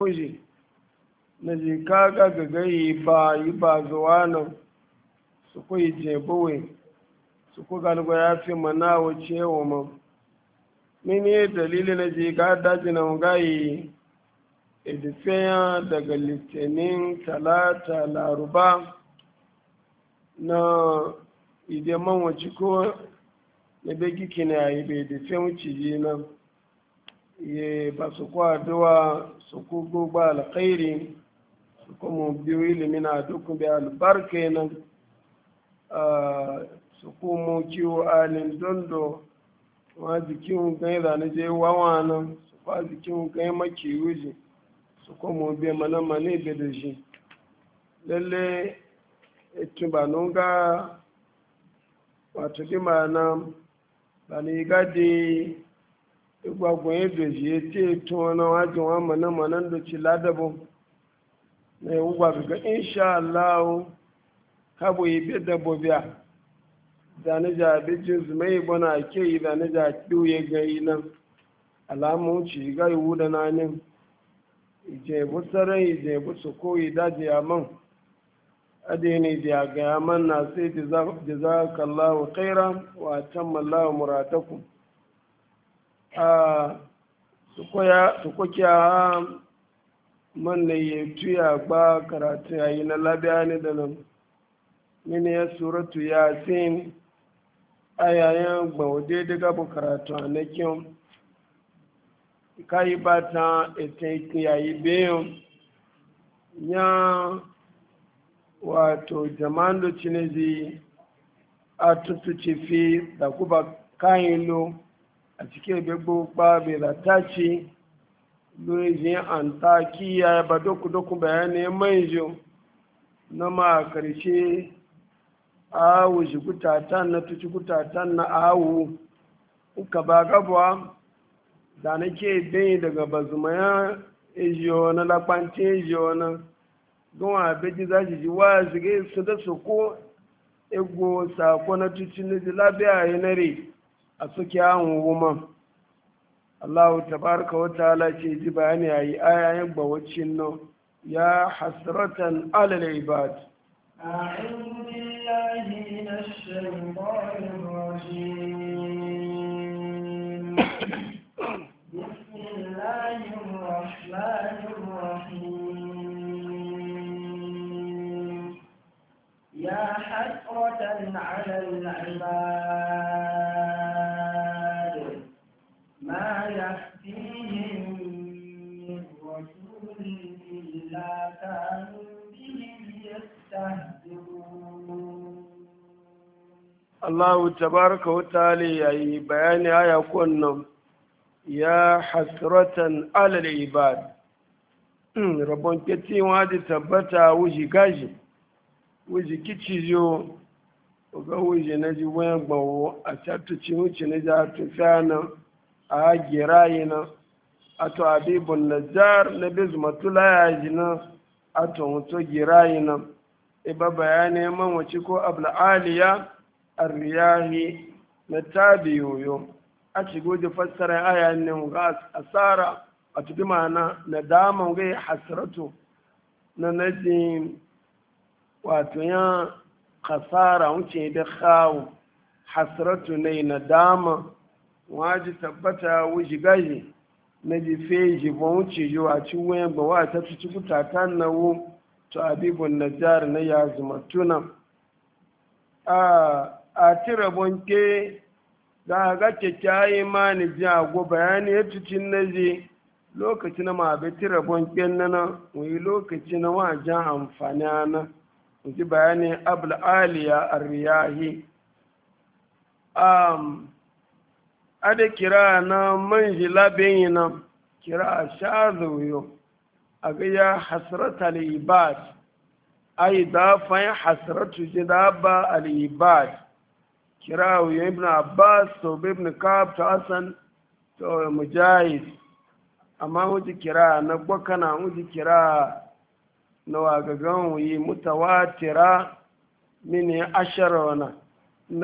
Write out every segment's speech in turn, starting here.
kuje na ji kaga gagayi ba zuwa nan su kuyi jebuwe su ku galba ya fi mana wace wa man mini dalili na ji ga daji na gayi edifeya daga litinin talata laruba na ideman wace ko na begi kina yi bai edife wuce yi nan ye ba su kwa duwa su ku gogba alkhairi su kuma biyu ilimina dukkan bai albarka nan su kuma kiwo alin dondo wa jikin gani zane je wawa nan su kwa jikin gani maki wuji su kuma bai mana mani bai da shi lalle etu ba nunga wato di mana ba ni gadi igwagun edo shi ya ce etu wani wajen wa mana da ci ladabo na yi ugwa ga insha Allah kabo yi bi dabbobiya zane jabijin zumai bana ke yi zane jakiyu ya gari nan alamun ci ga yiwu da nanin ijebu sarai ijebu su koyi daji a man adini da ga man na sai jazakallahu khairan wa tammallahu muradakum su kokiya man ne ya tuya ba karatu yayi na labiya ne da nan mini ya suratu yasin ayayen gbaude daga bu karatu a na kyan kayi ba ta ita yayi biyan ya wato jama'an da cinezi a tutuci fi da kuba kayan lo a cikin gbogbo bai da taci lojin an ta kiyaye ba doku bayanai mai jo na ma karshe awu shi kutatan na tuci kutatan na awu uka ba gabuwa da nake bai daga bazumaya ejiyo na lakwanci ejiyo na don abeji za ji wa zige su da su ko ego sako na tuci na ji labiya ya nare a suke awon woman allahu tabaraka wa ta'ala ce ji bayani a yi ayayen bawacin nan ya hasratan alal ibad أعوذ بالله من الشيطان الرجيم بسم الله الرحمن الرحيم يا حسرة على العباد ما يأتيهم من رسول إلا كانوا Allah tabaraka wa ta'ala yayi bayani aya kunnan ya hasratan alal ibad rabon keti wadi tabbata wuji gaji wuji kicijo ga wuji na ji wayan gbawo a tattuci wuce na ja tufana a girayina ato abibun najjar na bizmatula yajina ato mutu girayina iba bayani man wace ko abla aliya arriyahi na tabiyoyo a shigo da fassara aya ne ga asara a tuki mana na dama ga hasratu na najin wato ya khasara wuce da khawu hasratu ne na dama waji tabbata wuji gaji na ji feji ba wuce yo a ci wayan ba wa ta tuci kutatan na wu to abibun najjar na ya zuma tuna a tira bonke za ga kyakkyayi ma ni ji ago bayani ya tucin na ji lokaci na mabe tira bonke nana wani lokaci na wajen amfani na ji bayani abul aliya arriyahi ada kira na manji labin na kira shazuyo a ga ya hasrata al-ibad ai da fa hasratu jidaba al-ibad kira ibn abbas to ibn kab to hasan to mujahid amma wuji kira na gwakana wuji kira na wagagan yi mutawatira mini asharona na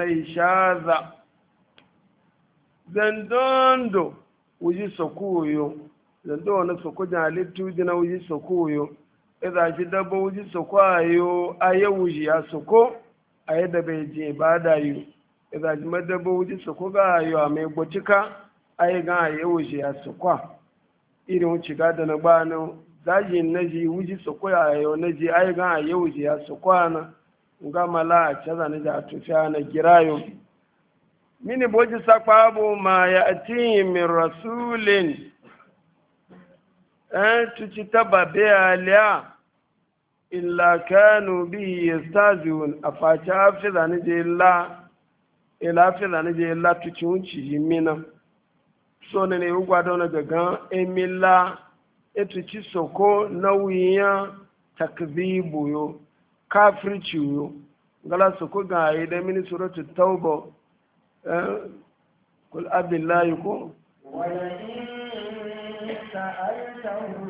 ishaza zandondo wuji sokuyo zando wani soko jalitu jina wuji soko yo idza ji dabo wuji soko ayo aye wuji ya soko aye da bai je ba da yo idza ji madabo wuji soko ga ayo a mai gbotika aye ga aye wuji ya soko irin wuci ga da na bano zaji naji wuji soko ayo naji aye ga aye wuji ya soko na nga mala a caza na da tufiya na girayo mini boji sakpabo ma ya ati min rasulin tuci taba biya illa kanu bi yastazun afaci hafiza ni je la tuci wuci yimina so ne ugwa don gagan emila etuci soko nauyin takzibu yo kafirci yo gala soko ga yi da mini suratu tauba kul abillahi ko ولئن سألتهم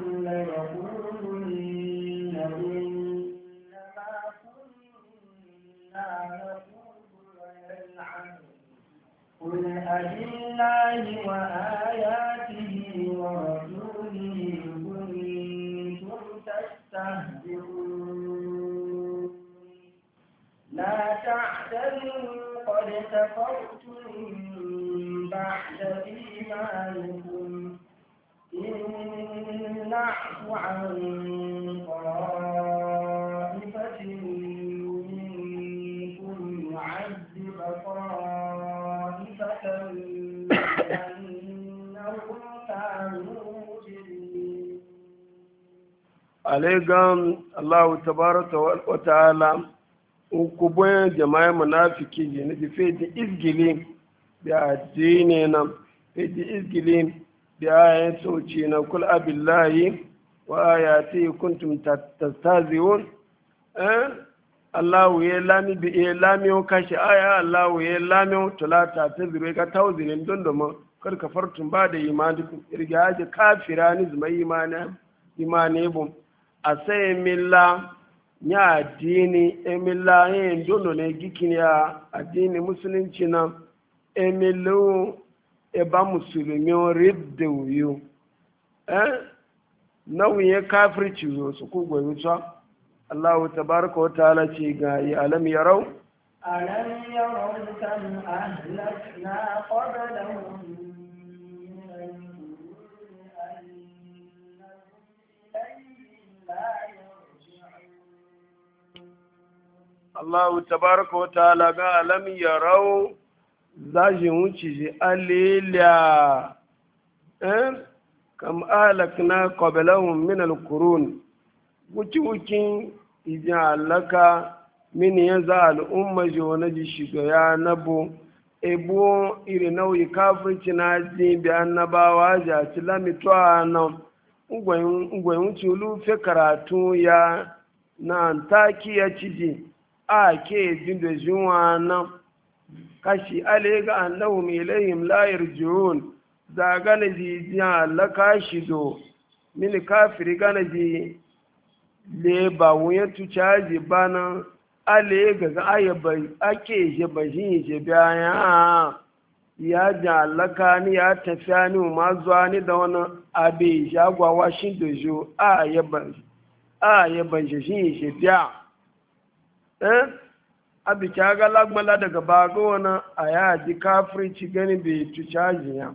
ليقولن إنما كنا نخوض ونلعب قل أبالله وآياته ورسوله كنتم تستهزئون لا تعتذروا قد كفرتم بعد إيمانكم إن نعف عن طائفة منكم نعذب طائفة بأنهم كانوا مجرمين. عليكم الله تبارك وتعالى ukubun jama'a munafiki je ne fi fedi izgilin da addini nan fedi izgilin da ayan soci na kul abillahi wa ayati kuntum tastaziun Allah ya lami bi ya lami kashi aya Allah ya lami tulata ta zure ka tawzinin dondoma kar kafartum ba da imanikum irga ji kafirani zuma imani bum asai milla nya addini emila yin dono ne gikin ya addini musulunci na emilu eba musulmi ridda wuyo nauyin kafirci yo su ku goyi ta Allah tabaraka wa ta'ala ce ga yi alam yarau ألم يروا كم أهلكنا قبلهم من القرون أنهم إليهم لا Allah tabaraka wa ta'ala ga alam yarau zaji wuce ji aliliya kam alakna qablahum min alqurun wukin ijin alaka min yanza al'umma jona ji shiga ya nabo ebo iri nauyi kafirci na ji bi annabawa ja tilami to anan ungwayin wuce lufe karatu ya na antaki ya ciji a ke jin da jinwa nan kashi alega annahum ilayhim la yarji'un da gane ji jiya la kashi do mini kafiri gane ji le ba wuya tu caji bana alega ga ayabai ake je bajin je bayan ya ja laka ni ya tafiya ni ma zuwa ni da wani abe jagwawa shi da jo a yaban shi je biya abi ta ga lagmala daga bago wani a ya ji kafirci gani bai tuca jiya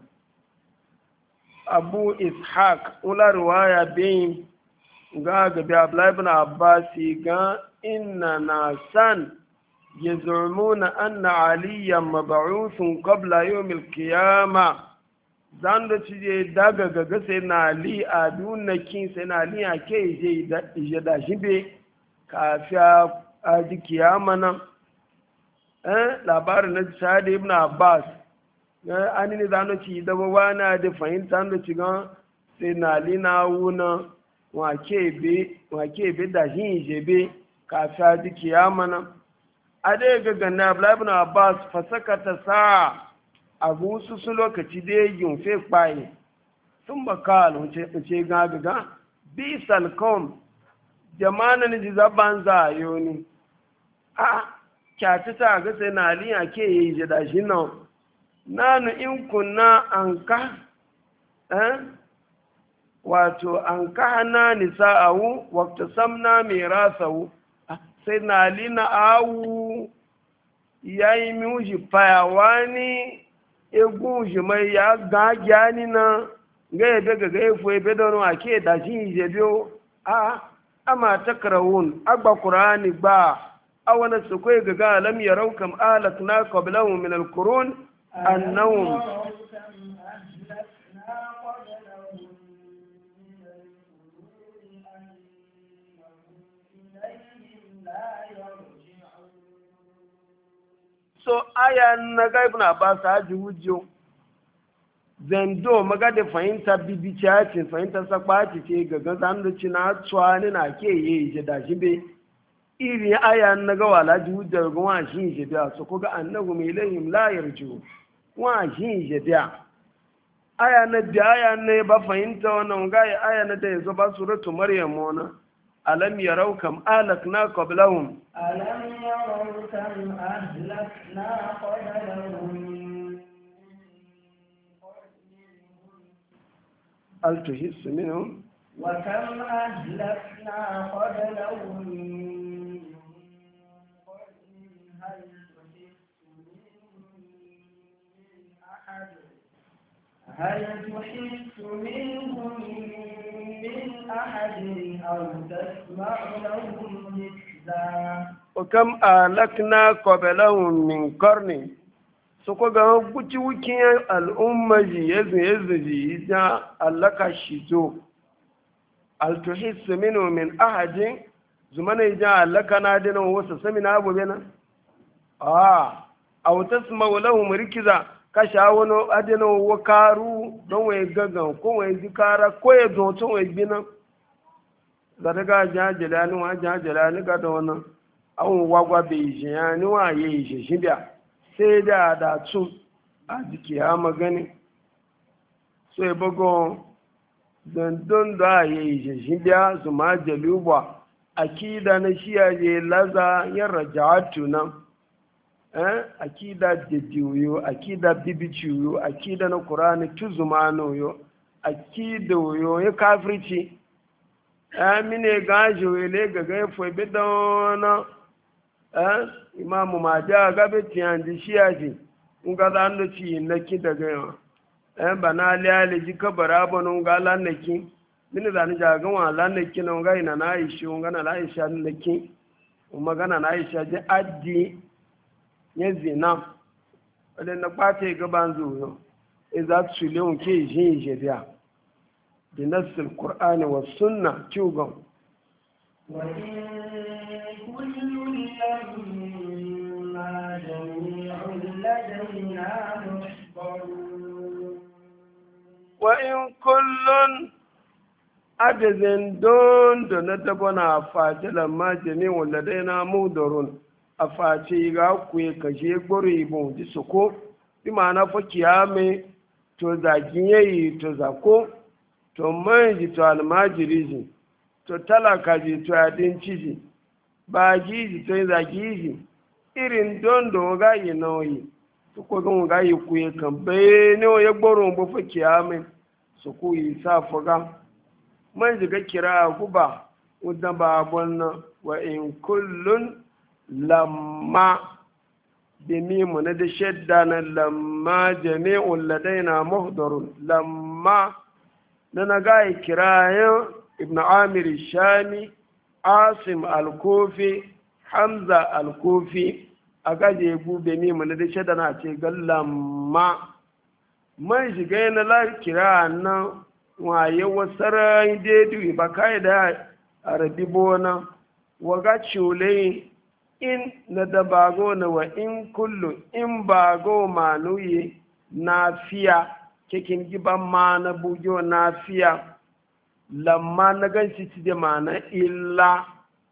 abu ishaq ula ruwaya bin ga gabi ablaibin abbasi ga inna na san yazumuna anna aliyan mab'uthun qabla yawm al-qiyamah zan da cije daga gaga sai na ali a dunakin sai na ali ake je da shi be kafiya a ji kiyama nan labarin na sa'ad ibn abbas an ne zan ci da wana da fahimta da ci gan sai na ali na wuna wake be da shi je be kafiya ji kiyama nan a dai ga ganna Abdullahi ibn Abbas fasakata sa abu su lokaci da yin fe kwaye sun bakal ce ga bi salkom jama'a ne ji zaban za yoni a kyata ta ga sai na aliya ke yi jida shi nan nanu in kunna an ka wato an kahana nisa'ahu waqta samna mirasahu sai na lina awu yayi miuji payawani egun ji mai ya ga ni na ga ebe ga efo ebe don ake da shi je biyo ama takrawun agba qur'ani ba awana su kai ga lam yarau kam alakna qablahum min alqurun annahum so aya na gaibuna ba sa haji hujjo zendo maga da fahimta bibici ce fahimta sakwaci ce ga gazan da ci na tsuwani na ke yi je da shi be iri aya na ga wala ji hujjo ga wa shi je biya so ko ga annahu mai ilayhim la yarju wa shi je biya aya na da aya ne ba fahimta wannan ga aya na da yazo ba suratu maryam wannan ألم يروا كم أهلكنا قبلهم ألم يروا كم أهلكنا قبلهم هل تحس منهم وكم أهلكنا قبلهم هل تحس منهم من أحد أو تسمع لهم ركزا وكم أهلكنا قبلهم من قرن soko ga guci wukin al'umma ji yezu ji ja allaka shizo altuhis minu min ahadin zumana ja allaka na dina wasu samina abu bena aw tasma'u lahum rikiza ka shawono adina wa karu don wai gagan ko wai zikara ko ya zo to wai bina da daga jajala ni wa jajala ni ga da wannan awon wagwa bai je ya ni wa yi je shi biya sai da tun a jiki ya magani so ya bago dandun da ya yi shi biya su ma jaluba akida na shiya je laza yin raja'atu nan akida dediyo akida bibiciyo akida na qur'ani tuzumano yo akida yo ya kafirci mine gajo wele gaga ya foi bidona imamu maja gabe tiyanji shiyaji nga zando ci naki daga yo bana liyale ji kabara bonu nga lanaki mine zani jaga wa lanaki na nga ina na aishi nga na aisha naki magana na aisha je addi ya zina wadda na ɓata gaban zuwa in za su leun ke jin jiriya da nasir ƙur'ani wa sunna kyugan wa in kullun adazin don da na dabana fatilan ma jami'un ladaina mudarun a face ga kuwa kashe gboro ibo ji soko bi ma'ana fa kiyame to zagin yayi to zako to manji to almajiri ji to talaka ji to yadin ciji ba ji to zagi ji irin don da ga yi nauyi to ko gan ga yi kuwa kan bai ne ya gboro bo fa kiyame su ku yi sa faga manji ga kira guba udan ba bonna wa in kullun lamma da mimu na da shadda na lamma jami'un ladaina muhdarun lamma na gaya kirayen ibn amir shami asim al-kufi hamza al-kufi a gaje bube mimu na da shadda na ce ga lamma man shiga yana la kira nan waye wasarai daidai ba kai da arabi bona waga cule in na da bago na wa in kullu in bago manuye na fiya kekin giban ma na bujo na fiya lamma na ganci ci da mana illa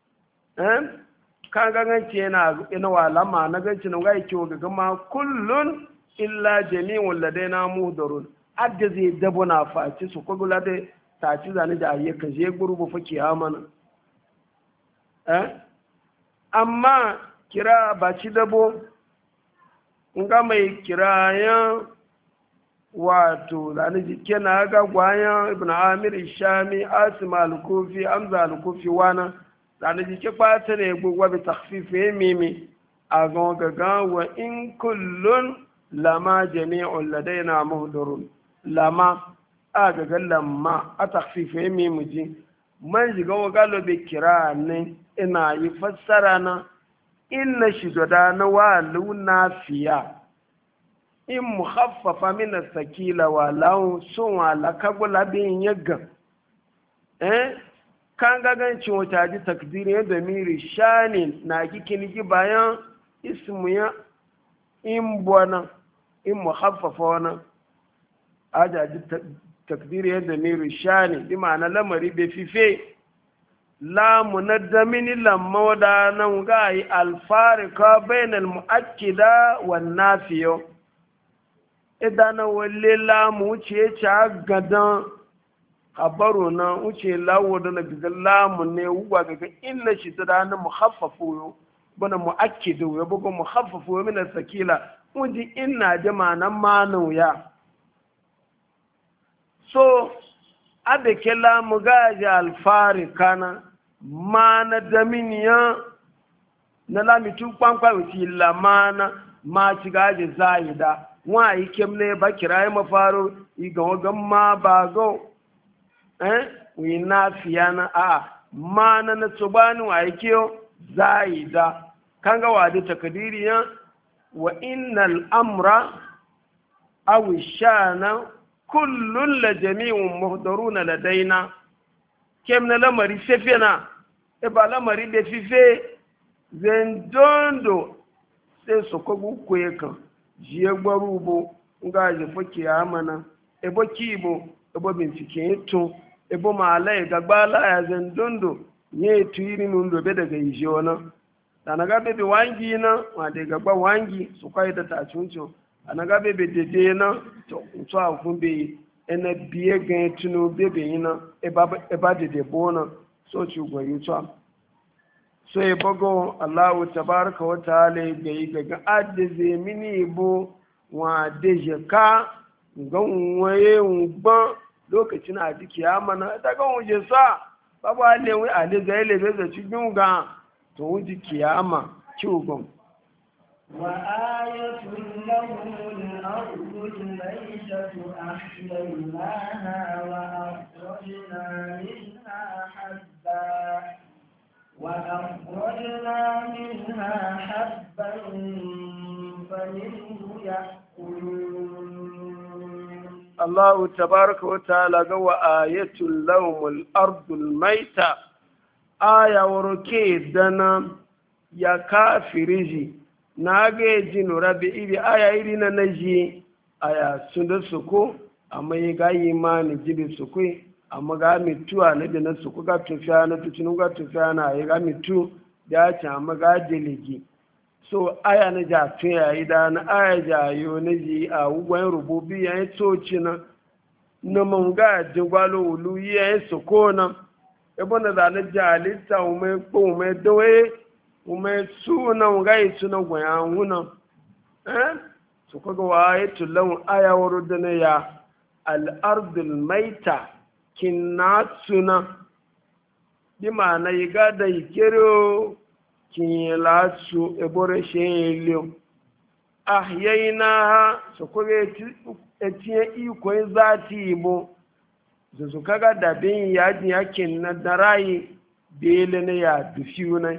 kan ganci yana wa lamma na ganci na ga yake ga gama kullun illa jami'un ladaina muhdarun adda zai dabo na faci su ko gula da ta ci zane da ayyuka je gurbu fa kiyama amma kira ba ci dabo nga mai kirayen wato zane jike na ga gwayan ibn amir shami asim al-kufi amza al-kufi wana zane jike kwata ne gbogbo bi takhfife mimi a gaga wa in kullun lama jami'un ladaina muhdurun lama a gaga lamma a takhfife mimi ji man jiga wa galo bi kira ne ina yi fassara na inna shi na wa luna fiya in mukhaffafa min as-sakila wa law sun wa lakagula bin yaga kan ga gancin wata ji takdirin da miri shanin na kikin gi bayan ismu ya in bona in mukhaffafa wana aja ji takdirin da miri shanin bi ma'ana lamari be fife la munaddamin lamma wada nan ga yi alfarika bainal muakkida wan nafiyo idan wale lamu wuce ca gadan habaru na wuce lawo da na gaga lamu ne wuwa gaga inna shi ta dana muhaffafu yo bana muakkidu yo bugo muhaffafu yo min sakila wuji inna jama nan manu ya so abe ke lamu gaji alfarika na mana daminiya na lamitu kwankwa wuce lamana ma ci gaji zayida wa yi kem ne ba kira yi mafaro iga wagan ma ba go wi na fiya na a ma na tsubani wa yi kiyo zayida kan ga wadi takadiriya wa innal amra aw shana kullun la jami'un muhdaruna ladaina kem na lamari fefena e ba lamari be fife zendondo sai su kogu kuye kan jiye gbaru bo nga je foki amana ebo kibo ebo bincike to ebo mala e gagbala ya zendondo nye tuiri nundo be daga ijona anaga bebe wangi na wa de gagba wangi su kai da tachuncho anaga bebe dede na to nso afumbe ena biye gan tunu bebe ina eba dede bona so chugwa yuto so ya bago Allahu tabaraka wa ta'ala ga yi ga adize mini bo wa deje ka gan waye ngba lokacin a jiki amana ta ga wuje sa babu ale wi ale ga ile be za cikin ga to wuji kiyama ciugon wa ayatul lahum al-ardu al-maytatu ahyaynaha wa akhrajna minha habba وأخرجنا منها حبا فمنه يأكلون الله تبارك وتعالى قوى آية لهم الأرض الميتة آية وركي دنا يا كافرجي ناجي جنو ربي إبي آية إلينا نجي آية سندسكو أما يغاي إيماني جيبي سكوي amma ga mitu a nabi na su kuka tufiya na tutunu ga tufiya na ya ga mitu da ya ce amma ga delegi so aya na ja tuya yi da na aya ja yo na ji a ugwan rububi ya yi toci na man ga jingwalo ulu ya yi soko na ebe na da na ja alita ume kpo ume doye ume su na ga yi su na gwaya huna su kuka wa ya tulan aya wuru da na ya al'ardul maita kinnatsuna bi ma'ana yi gada yi kero kinyilatsu ebore shenilio ahyayina ha su kure etinye ikon zati ibo su kaga dabin yajin yakin na darayi bele na ya dufiyu na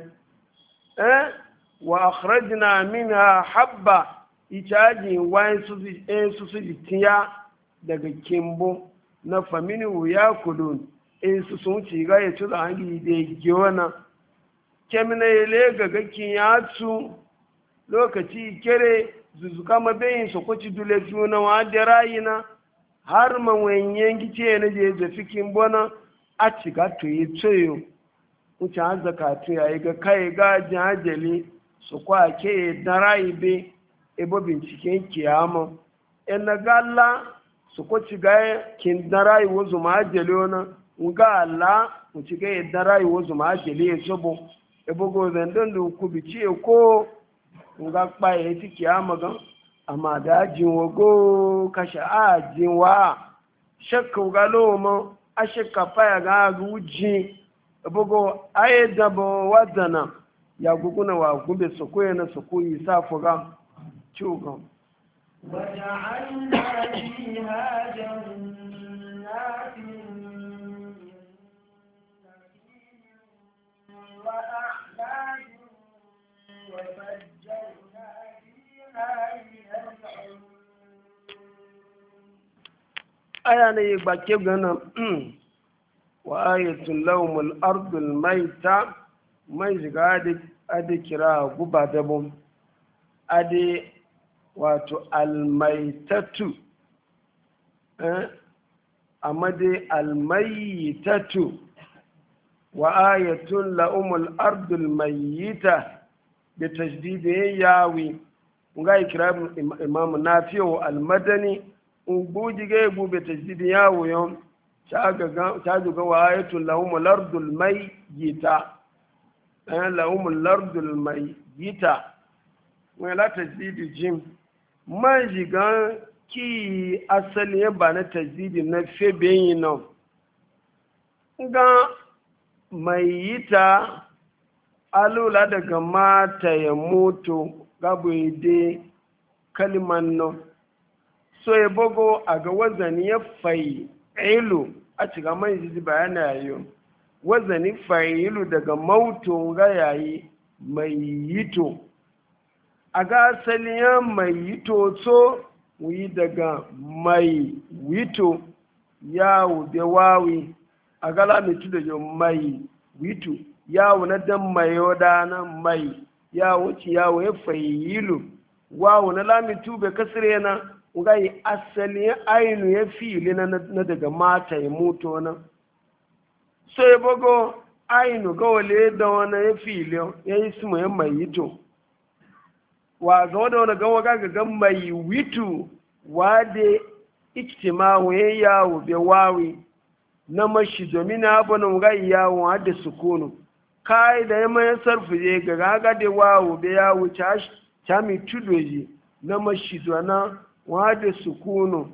wa akhrajna minha habba itaji wayan su su tiya daga kimbo na famini ya kudun su sun ci ga ya tura hangi da giwana kemina ile ga gakin ya su lokaci kere zuzuka mabayin su kwaci dule juna wa da rayina har mawanyen gice na je da fikin bona a ci ga to yi tsoyo wuce an zaka to yayi ga kai ga jajali su kwa ke da rayi be ebo binciken kiyama en na galla su ko ci ga kin darai wozu ma jele ona nga ala mu ci ga darai wozu ma jele e sobo e bogo zendon du ku bi ci ko nga pa e ti kiyama gan amma da jinwa go kashe a jinwa shakka galo mo a shakka faya ga guji bugo aye dabo wadana ya guguna wa gube sokoye na sokoyi sa fuga chugo وجعلنا فيها جنات وأعناب وفجرنا فيها من العيون aya ne bakke gana wa ayatul lawmul ardul maita mai shiga adi kira guba dabon adi wato almaitatu amma dai almayitatu wa ayatun la'umul ardul mayyita da tajdidin yawi nga ikra imam nafi'u almadani ubuji ga gube tajdidin yawo yon ta ga wa ayatun la'umul ardul mayyita la'umul ardul mayyita wani la tajdidi jim man jigan ki asali ba na tajdidi na febe yin nan ga mai yi ta alula daga mata ya mutu gabo ide kaliman nan so ya bugo a ga wazani ya fayi ilu a cikin mai jiji bayana yayo wazani fayi ilu daga mautu ga yayi mai yito a ga asaliyan mai yito so wuyi daga mai wito yawo da wawi a gala mitu da yau mai witu yawo na dan mai yoda na mai yawo ci yawo ya fayilu wawo na lamitu bai kasire na ga yi asali ainu ya fili na daga mata ya mutu na so ya bago ainu ga wale da wani ya fili ya yi su mai yito wa ga wani gawa ga mai witu wade iktimahu ya yawo bai wawi na mashi domin abunan gai yawon da sukunu kai da yamma ya sarfu je ga gaga da wawo da yawo ta mi tudoji na mashi dona wada sukunu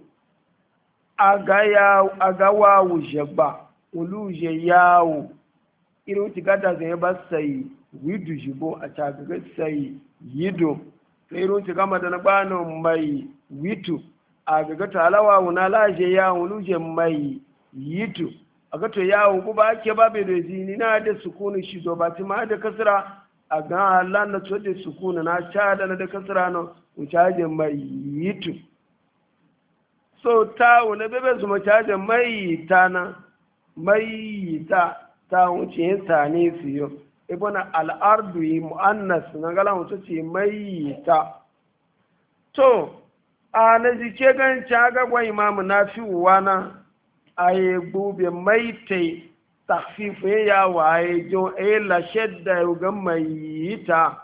aga wawo jaba uluje yawo irin ti gada zai ba sai widu jibo a ta ga sai yido sai irin ti gama da na bano mai witu a ga ta alawa wuna laje yawo uluje mai yitu a gato yawon ku ba ake babe da zini na da sukuni shi zo ba ti ma da kasira a ga Allah na to da sukuni na cha da na da kasira no ucaje mai yitu so ta wala bebe su ma caje mai ta na mai ta wuce ta ne fiyo ibana al'ardu muannas na gala wuce ce mai ta to a na jike gan caga gwa imamu nafi'u wana aye gbube maite takfifu ya waye jo la shedda ga maita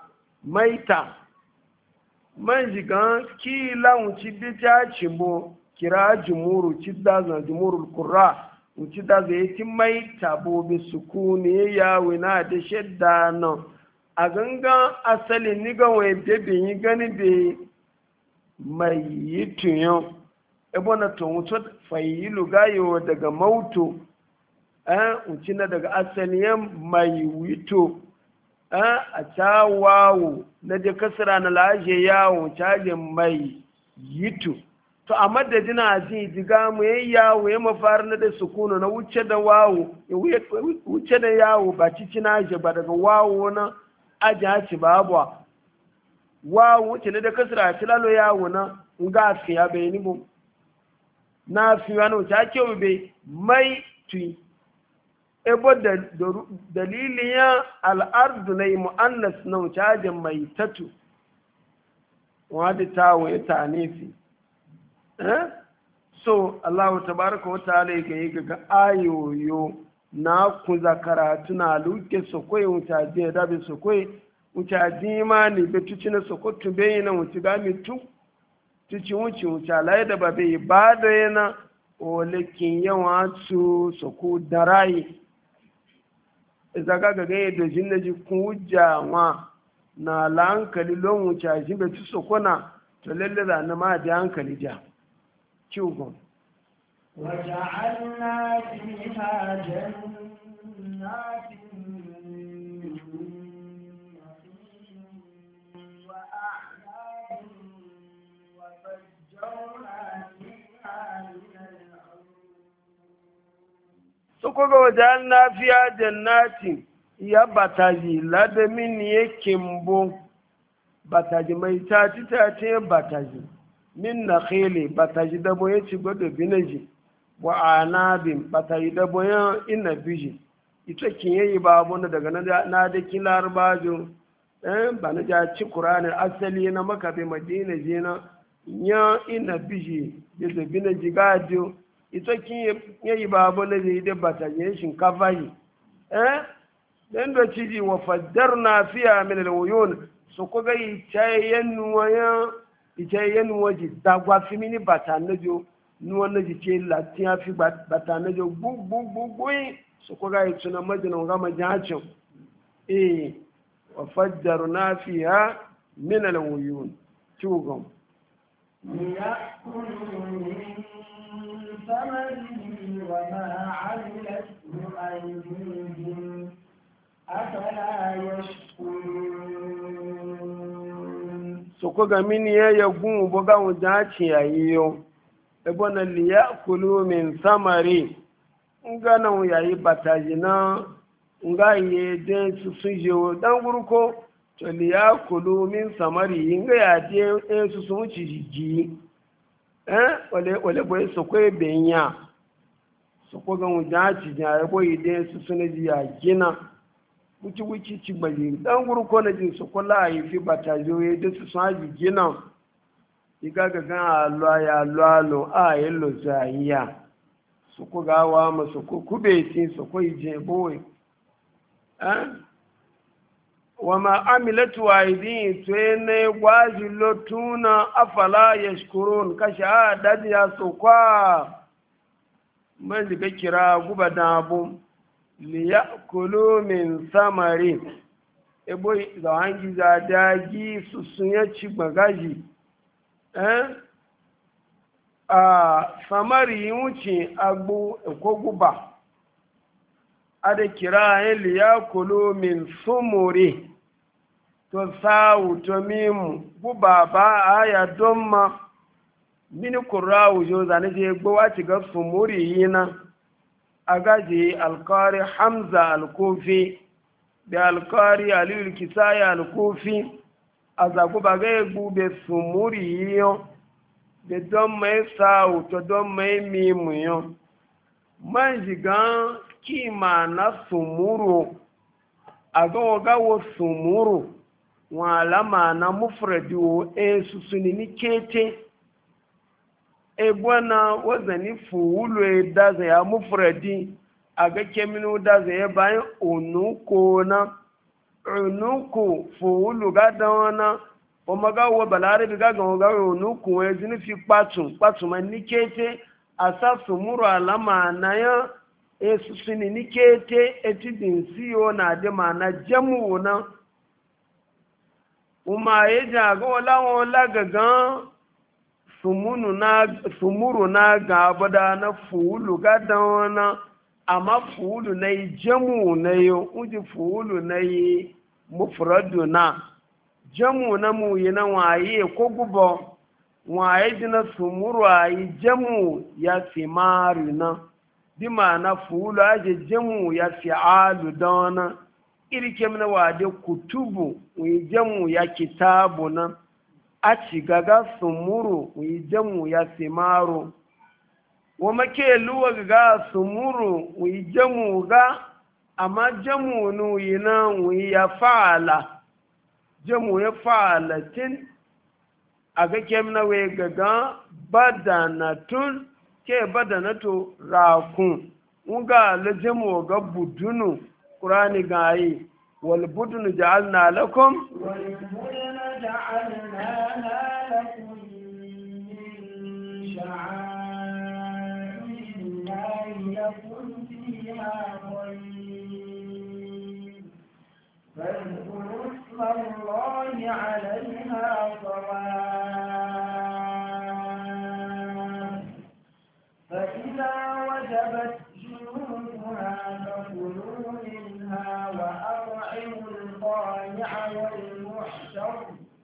man jigan ki lawun ci bita cimbo kira jumuru ci daza jumurul qurra ci daza yati maita bo bi sukuni ya wina da shedda no a ganga asali ni ga waye bebe yi gani be mai yituyo ebona to mutu fayilu gayo daga mauto ucina daga asaliyan mai wito a cawawo na je kasira na laje yawo cajin mai yito to a madadin aji diga mu yawo ya mafari na da sukunu na wuce da wawo wuce da yawo ba cici na je ba daga wawo na aji haci babuwa wawo wuce na da kasira a cilalo yawo na nga fiya bai ni bu na fi wani wuce ake ube mai tui ebo da dalilin ya al'ardu na yi mu'annas na wuce ajin mai tatu wadda ta wuye ta nefi so allahu tabaraka wa ta'ala ga yi ga ayoyo na kuza karatu na luke sokoyi wuce ajiye dabe sokoyi wuce ajiye ma ne betuci na sokotu bayi na wuce gami tu tuci wuce alaye da babe ba da yana olekin yawa su soko da rayi zaga ga ganye da jin na ji kuja wa na lankali lon wuce a jin betu soko na to lalle da na ma da hankali ja ciwo وجعلنا فيها جنات وأعناب وفجرنا فيها من العيون sukuga wajen nafiya jannati ya bataji ladamin yake mbo bataji mai tace bataji min na khili bataji dabo ya ci gwado binaji wa anabin bataji dabo ya ina biji ita kinye yi babu na daga na da kilar bajo ba na ja ci kurani asali na makabe madina jina ya ina biji da binaji gajo ita kin yayi babu na zai da bata yin shinkafa yi dan da ciji wa faddarna fiha min aluyun su ko ga itayen waje dagwa fi mini bata na jo nuwa na ji ce latin fi bata na jo bu su ko ga ituna majina ga majacin wa faddarna fiha min aluyun tugum ثمره وما عملته أيديهم أفلا يشكرون soko ga mini ya gun boga wuda ci yayiyo ebo na liya kulu min samari ngana yayi batajina nga ye de susujo dan guruko to liya kulu min samari nga ya de susu ci jiji wale boye sokwe benya sokwe ga wujaci jare boye de su suna ji ya gina wuci ci baji dan guru ko na ji sokwe la yi fi batajo ye de su suna ji gina iga ga alo a ye lo zaiya sokwe ga wa ma sokwe kube ti sokwe je boye wama amilatu aidin twene gwaji lotuna afala yashkurun kasha dadi ya sokwa man diga kira guba dabu liyakulu min samari ebo da hangi za dagi susunya ci bagaji samari wuce agbo ko guba ada kira liyakulu min sumuri to sawu to mimu guba ba aya domma mini qur'u jo zane je gbo wati ga sumuri yina agaji alqari hamza alkufi da alqari alil kisaya alkufi azagu ba ga gbu be sumuri yiyo de domma sawu to domma mimu yo manjigan kima na sumuru agawo sumuru wala na mufradi wo susuni ni kete bwana wazani fuulu daza ya mufradi aga keminu daza ya bayan unuko na unuku fuulu gadana o magawo balare biga ga unuku we zini fi patu man ni kete asa sumuru alama na ya susuni ni kete etidin siyo na de mana jamu na uma yeja ga wala gagan sumuru na gabada na fuulu gadana amma fuulu na jamu na yo uji fuulu na yi mufradu na jamu na mu yana waye ko gubo waye dina sumuru ayi jamu ya fimaru na bi ma'ana fuulu aje jamu ya fi'alu dana iri kemna wade kutubu jamu ya kitabu na a ci gaga sumuru jamu ya simaru wa make luwa ga sumuru jamu ga amma jamu nu yina ya fa'ala jamu ya fa'ala tin aga kemna we gaga badanatun ke badanato rakun uga la jamu ga budunu qur'ani gayi wal budunu ja'alna lakum جعلناها لكم من شعائر الله لكم فيها خير فاذكروا اسم الله عليها صواف والضانع والمحشر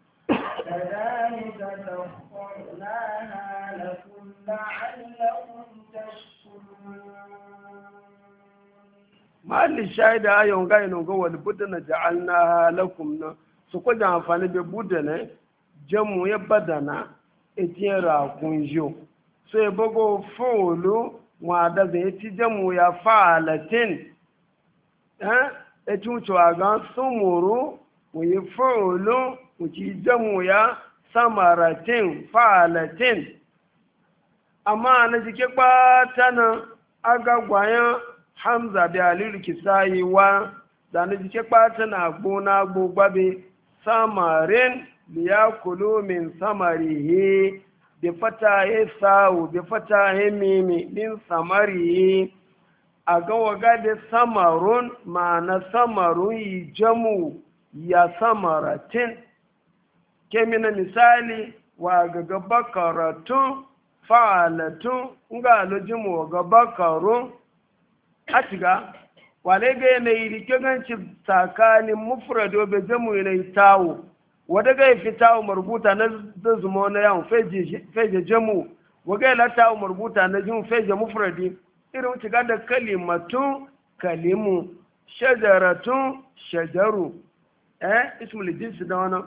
كذلك سخرناها لكم لعلكم تشكرون. محل الشاهد آية غاين غوال بدنا جعلناها لكم سوكو جان فاني ببودنا جمو يبدنا اتيرا كونجو سي بوغو فولو وعدا زي جمو يا فعلتين etun tsagan sumuru wuyi fa'ulu wuci jamu ya samaratin fa'alatin amma na jike ɓata nan agagwayen hamza da alilu kisayi wa da na jike ɓata na gbona gbogbabe samarin liyakulu min samarihi bi fata ya sawu bi fata ya mimi min samarihi a ga waga da samarun ma na samarun yi jamu ya samaratin kemina misali wa ga bakaratun fa'alatun nga alojimu ga bakarun a ciga wale ga yanayi rike ganci tsakanin mufrado bai jamu yanayi tawo wadda ga fi tawo marubuta na zuma na yawon feje jamu waga yana tawo marubuta na jimu feje mufradi irin shiga da kalimatun kalimu shajaratun shajaru ismul jinsi da wani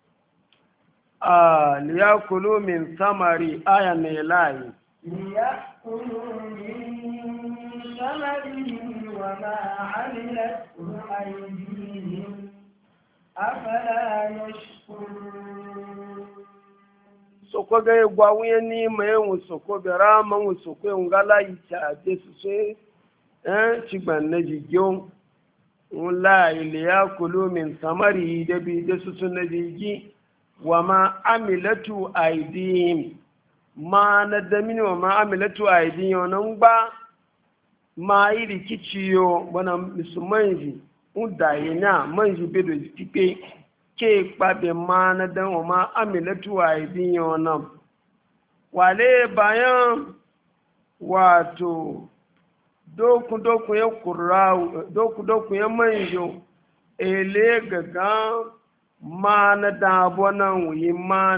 liyakulu min samari aya ne layi ليأكلوا من ثمره وما عملته أيديهم أفلا يشكرون. soko ga gwa wuye ni mai wu soko bera man wu soko ngala ita de su chigban na jigyo wala iliya kulu min samari da bi da su na jigi wa ma amilatu aidihim ma na damini wa ma amilatu aidihim nan ba ma yi rikiciyo bana musulmanji udayina manji bedo pipe ke kpabe ma na dan wa ma amilatu aidihim nan wale bayan wato doku ya kurawu doku ya manjo ele gaga ma na dabo nan wuyi ma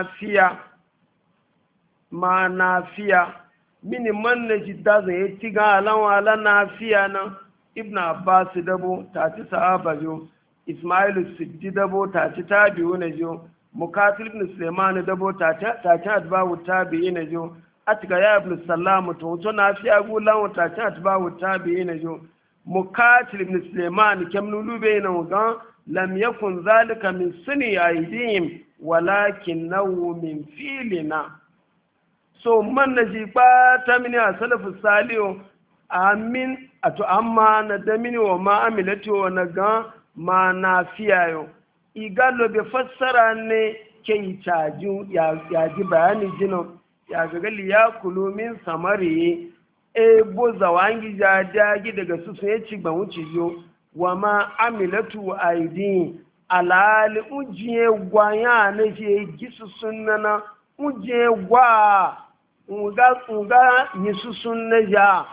na fiya mini man na ji da zai ti ga ala na fiya nan ibn abbas dabo ta ci sahaba jo ismailu siddi dabo ta ci tabi'u na jo mukatil ibn sulaiman dabo ta ci adbawu tabi'i na jo atika ya ibn salam to na fiya gulan ta ci adbawu tabi'i na jo mukatil ibn sulaiman kamnu lube na ga lam yakun zalika min suni aidihim walakinahu min filina so man na ji ba ta mini a salafu saliyo amin ato amma na da mini wa ma amilati wa na ga ma na fiyayo igalo be fassara ne ke yi caju ya ji bayani jino ya ga gali ya kulu min samari e boza wangi ja dagi daga su sun ci ban wuce yo wa ma amilatu aidin alali ujiye gwaya na je gisu sunnana ujiye gwa nga yi susun na ja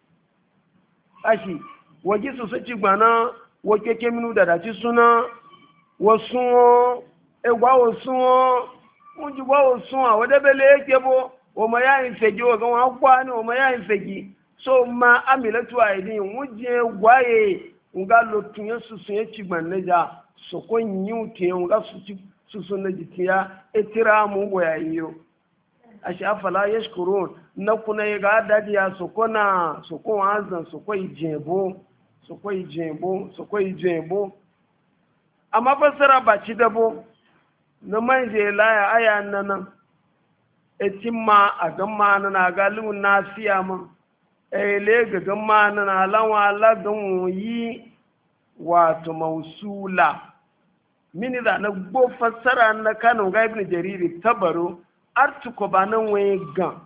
ashi waje su ci gbana wake keminu da daci suna wasu egwa wasu unji gwa wasu a wadda bele yake bo o ma ya yin fegi wa gan wakwa ni o ma ya yin fegi so ma amilatu a idin wuje gwaye nga lotun ya susun ya ci gbana ja so ko yi uti nga susun na jitiya etira mu goya yiyo ashi afala yashkurun na kuna yi ga dadi ya sokona sokon azan sokoi jebo amma fassara ba ci dabo na manje laya aya nan etimma a gamma na galibin nasiya ma ele ga gamma na lawa lagan yi wato mausula mini da na go fassara na kanu ga ibn jariri tabaro artuko ba nan waye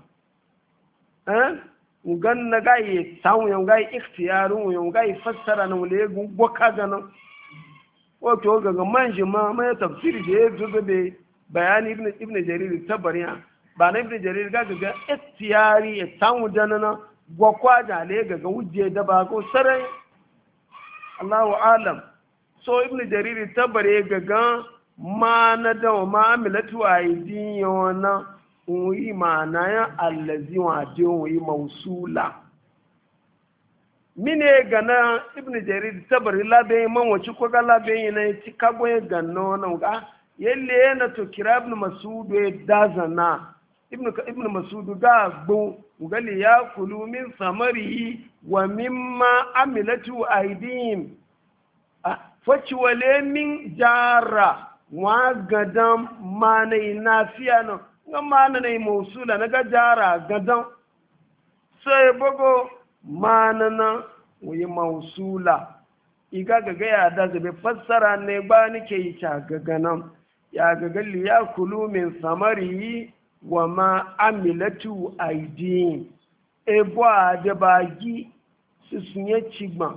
gan na gaye samu yan gaye ikhtiyaru yan gaye fassara na wale goka ganan wato ga manji ma mai tafsiri da ya zo be bayani ibn jarir tabariya ba na ibn jarir ga ikhtiyari ya samu danana gokwa da le ga wuje da ba ko sarai Allahu alam so ibn jariri tabare gaga ma na da ma amilatu aidin yana uyi mana ya allazi wa je uyi mausula mine gana ibn jarir tabari labe man wace ko ga labe yana ci kago ya ganno na ga yalle na to kira ibn masud da zana ibn masud ga gbo gali ya kulu min samari wa mimma amilatu aidihim faci wale min jara wa gadan manai nafiya no ga manai mausula na ga jara gadan sai bago manana wuyi mausula iga gaga ya da zabe fassara ne ba nike yi ta gaganan ya gagalli ya kulu min samari wa ma amilatu aidin ebo adebagi susunye chigba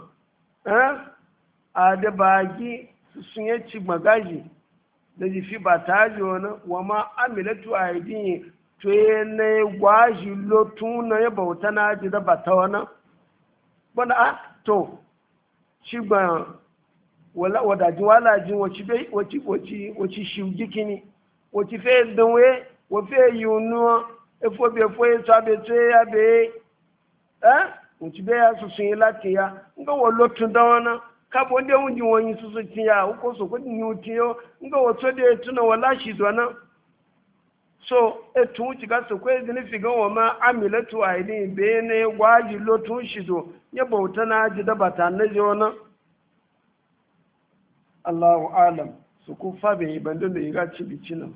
adebagi susunye chigba gaji da jifi ba ta ji wani wa ma amilatu aidin to ne gwaji lotun na ya bauta na ji da bata wani bana a to chigba wadaji walaji wace shi jikini wace fe danwe wafe yunuwa efo bi efo yesu abete ya be wace be ya susun yi lati ya nga wo lotun dawana kabo ndi wunji wonyi susu tiya uko so ko ni utiyo nga wo so de tuna wala shi dwana so etu uchi ga so ko ezini figa wo ma amilatu aidi be ne gwaji lotun shi do ya bauta na ji da bata na jona Allahu alam su ku fa be bandun da iga ci bicinan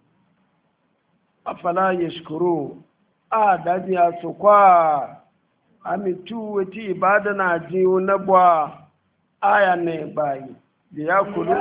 afala yashkuru a daji ya su kwa amitu wati ibada na ji na bwa aya ne bayi da ya kulu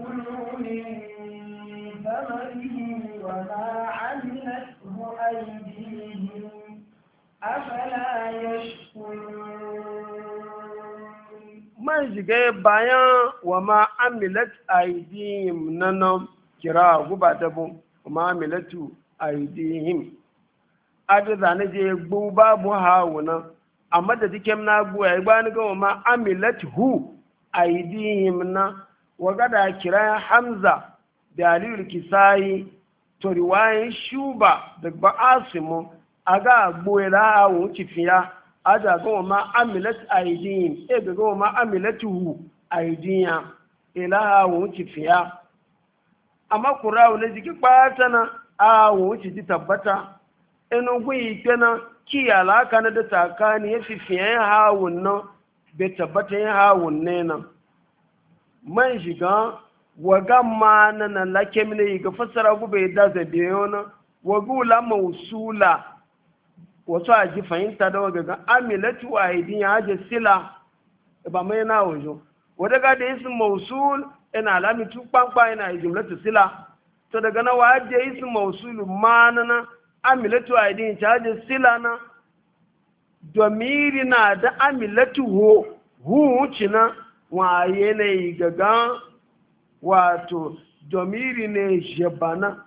man shiga bayan wa ma amilat aidihim nan kira guba dabon ma amilatu aidihim adi zane je gbu babu hawuna amma da jikem na gbu ya gba ni ga ma amilat hu aidihim na wagada kira hamza da aliyu kisai to riwayin shuba da ba asimu aga gbu ila hawu cifiya aja ga ma amilat aidihim e ga ma amilatu hu aidiya ila hawu cifiya amma kurawo ne jiki patana a wuce ji tabbata inu gwi kenan ki alaka na da takani ya fi fiye hawun nan bai tabbata yin hawun ne nan man shiga waga ma na nan lake mini ga fassara gube da zabe yana wagula mausula wasu a ji fahimta da waga ga amilatu a idin ya haje sila ba mai na wajo wadda ga da isin mausul ina alamitu kpankpa ina jimlatu sila to daga na waje isi mausulu manana amilatu aidin caje silana domiri na da amilatu hu cina waye ne gaga wato domiri ne jebana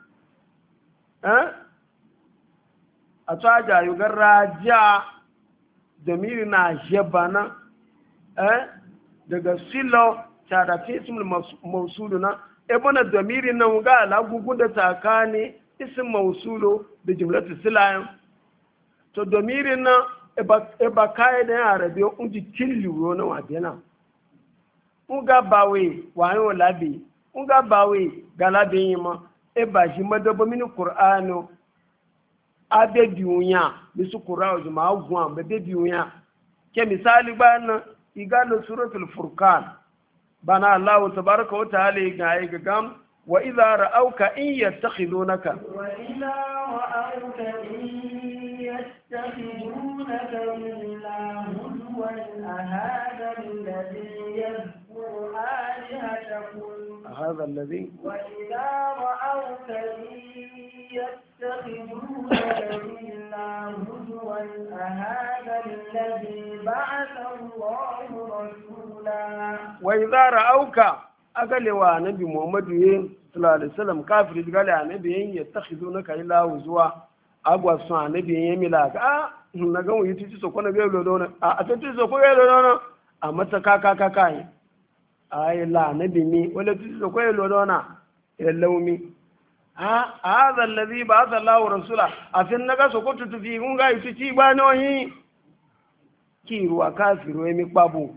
a tsaja yugar raja domiri na jebana daga silo ta da fisimul mausulu na ebona domiri na wuga alagugu da tsakani isin mausulu da jimlatu silayen to domiri na eba kayan da arabiya unji tilliwo na wadena nga bawe wayo labi nga bawe galabe yima eba shi madaba mini qur'ano abe biunya bisu qur'ano juma agwa be biunya ke misali bana igalo suratul furqan bana Allah tabaraka wa ta'ala ga gam wa idha ra'awka in yattakhidunaka wa idha ra'awka in yattakhidunaka illa huzwan ahada alladhi yadhkuru alihatakum hadha alladhi wa idha ra'awka in yattakhidunaka illa huzwan ahada alladhi ba'atha Allahu rasula wa idha ra'awka agalewa nabi muhammadu sallallahu alaihi wasallam kafiri gale anabi yin yattakhidunaka ila huzwa agwa sun anabi yin milaka na ga wuyi tuci so kona ga lolo na a tuci so ko ga lolo na a mata kaka kai ay la nabi mi wala tu so koy lo dona lawmi hadha alladhi ba'atha Allahu rasula afin naga so ko tutu fi ngai yi ti ba no yi kiru akafiru emi pabu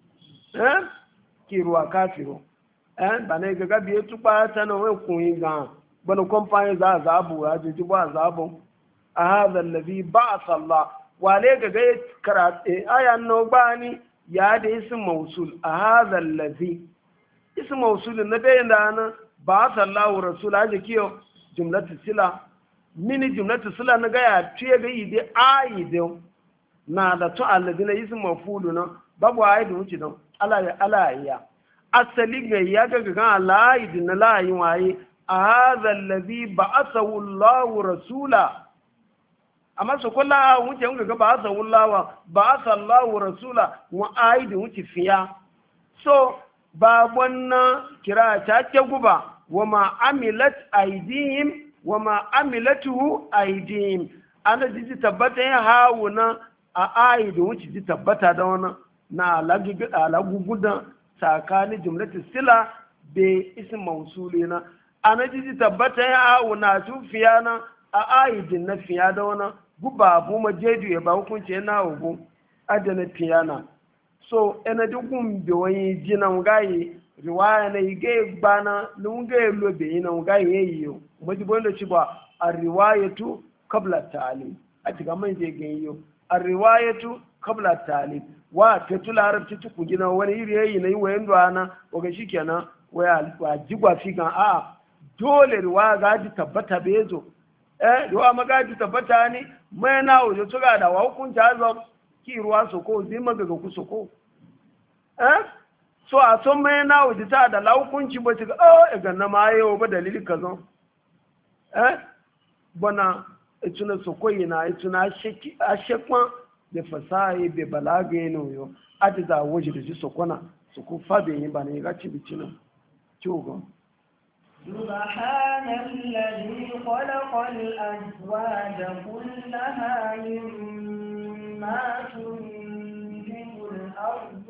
kiru akafiru bana ga bi tu pa ta no we kun yi gan bana company za azabu ya ji ba azabu hadha alladhi ba'atha Allah wale ga karate ayan no bani ya da ism mausul hadha alladhi ism mausul na da na ba'atha Allah rasula ji kiyo jumlatu sila mini jumlatu sila na ga ya tuye ga yi dai ayi dai na da to alladina ism mafulu na babu ayi da wuce don ala ya asali ga ya ga ga ala idin na la yi waye hadha alladhi ba'athahu Allah rasula amma su kula wuce mun ga ba'athahu Allah ba'atha Allah rasula wa ayi da wuce fiya so ba wannan kira ta ke guba wa ma amilat aidihim wa ma amilatuhu aidihim ana ji tabbata ya hawuna a aidu wuce ji tabbata da wani na alagugudan tsakanin jumlatin sila da isin mausuli na ana ji tabbata ya hawuna tufiya na a aidin na fiya da wani guba abu majeju ya ba hukunci yana hugu adana fiya na so ena dukun bi wani jinan gayi riwaya na ige gbana lunga lobe ina gayi yayi yo majibo da ci ba a riwayatu qabla ta'lim a tiga man je ganyo a riwayatu qabla ta'lim wa ta tula arabci tuku gina wani iri yayi na yi wayan duwana oga shikenan wa jigwa fi kan a dole riwaya ga ji tabbata bezo riwaya maga ji tabbata ni mai na ojo tuga da wa hukunta zo ki ruwa soko zai magaga ku soko so a son mai na wuce ta da laukunci ba ci ga ga na ma yau ba dalili ka zon bana ituna sokoyi na ituna a shekwan da fasahi da balaga ya noyo a ta za waje da shi sokona su ku fabe yi ba na yi gaci bici nan ciwo سبحان الذي خلق الأزواج كلها مما تنبت الأرض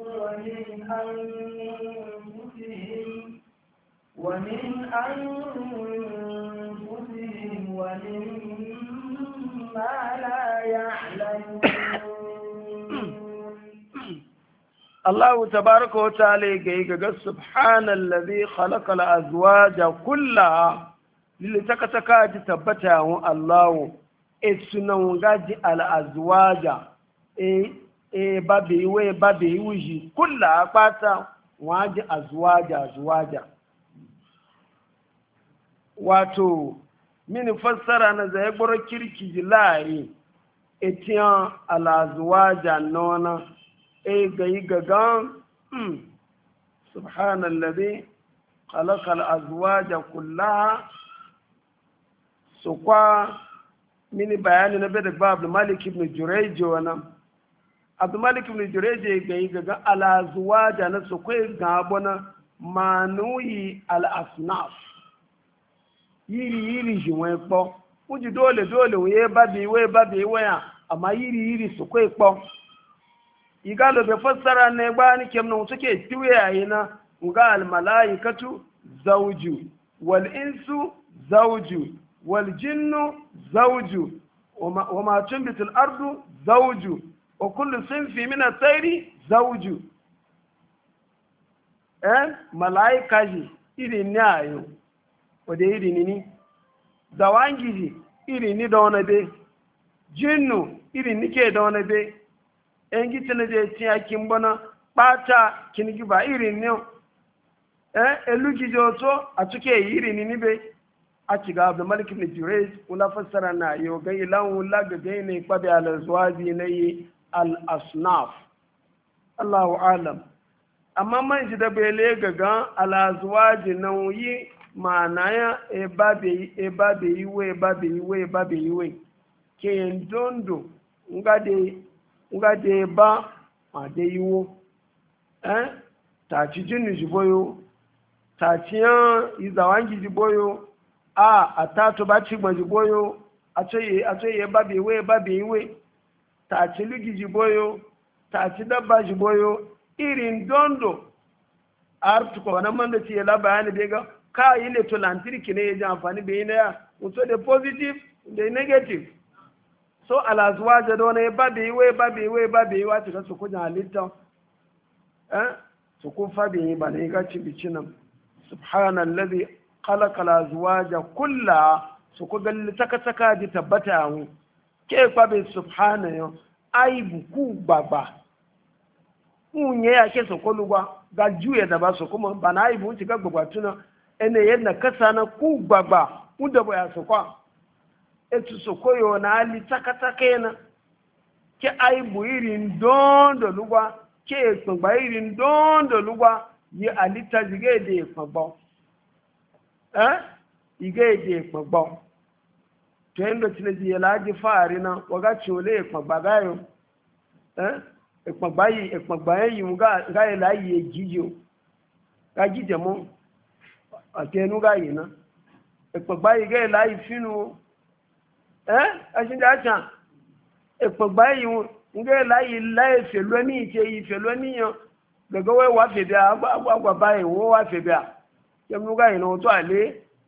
ومن أنفسهم ومما لا يعلمون الله تبارك وتعالى قال سبحان الذي خلق الأزواج كلها للي تكتكاج تبتاه الله إسنونغاج الأزواج babe yi wuji kulla fata waje azwaja wato mini fassara na zai gboro kirki jilari etiyan alazwaja nona gayi gagan subhanallazi khalaqa alazwaja kullaha su kwa mini bayani na bada babu malik ibn jurayj wannan abdulmalik ibn jureje gayi gaga alazuwa da na su kai gabona manuyi al-asnaf yiri shi wọ́n pọ̀ uji dole wọ́n babi waya amma yiri su kai pọ̀ igalo be fassara ne ba ni kemno suke tiwe yayi na ga al-malaikatu zawju wal insu zawju wal jinnu zawju wa ma tunbitu al-ardu zawju وكل صنف من الطير زوج ملائكة جي إذن نايو ودي إذن ني زوانجي جي إذن ني دون بي جنو إذن نكي دون بي إنجي تنجي تيا كيمبنا باتا كنجي با إذن نيو elugi joto a cike yiri ni be a ciga abu malik ibn jurais wala fassara na yo ga ilan wala ga ne kwabe al zuwaji na yi al-asnaf Allahu alam amma man ji da bele gaga al-azwaji nan yi ma'ana ya e babe yiwe ke ndondo ngade ba ma de yiwo ta ci jini jiboyo ta ci yan izawangi jiboyo a tato ba ci gba jiboyo a ce babe yiwe ta ci ligi jiboyo ta ci dabba jiboyo irin dondo artu ko nan man da ce la bayani be ga ka yi ne to lantarki ne ya ji amfani da yi na ya wato da positive da negative so alazuwa da wani ba da yi wai ba da yi wai ba da yi wa cika su kujan halitta su kun fa da yi ba ne ga ci bici nan subhanallazi khalaqa alazuwaja kulla su ku galli taka di tabbata mu ke kwa be subhanahu ai buku baba unye ya ke sokolugwa ga juye da ba su kuma bana ai bu ci ga gbagba tuna ene yadda kasa na ku gbagba da ba ya sokwa etu sokoyo na ali takataka yana ke ai bu irin don da lugwa ke gbagba irin don da lugwa yi alita jige de gbagba ige de gbagba to yanda tinaji ya laji fari na waga chole gbagba gayo ìpọ̀gbà yìí gáyẹ̀ láyé jíjò gájíjẹ̀ mọ́ àti ẹnu gáyẹ̀ náà ìpọ̀gbà yìí gáyẹ̀ láyé fínú ẹ̀ṣìnjẹ́ àṣà ìpọ̀gbà yìí gáyẹ̀ láyé fèlú ẹni ìṣe ìfèlú ẹniyàn gẹ̀gẹ́wẹ́ wà fèbẹ̀ àgbàgbà ìwọ́ wà fèbẹ̀ ẹnu gáyẹ̀ náà tó àlé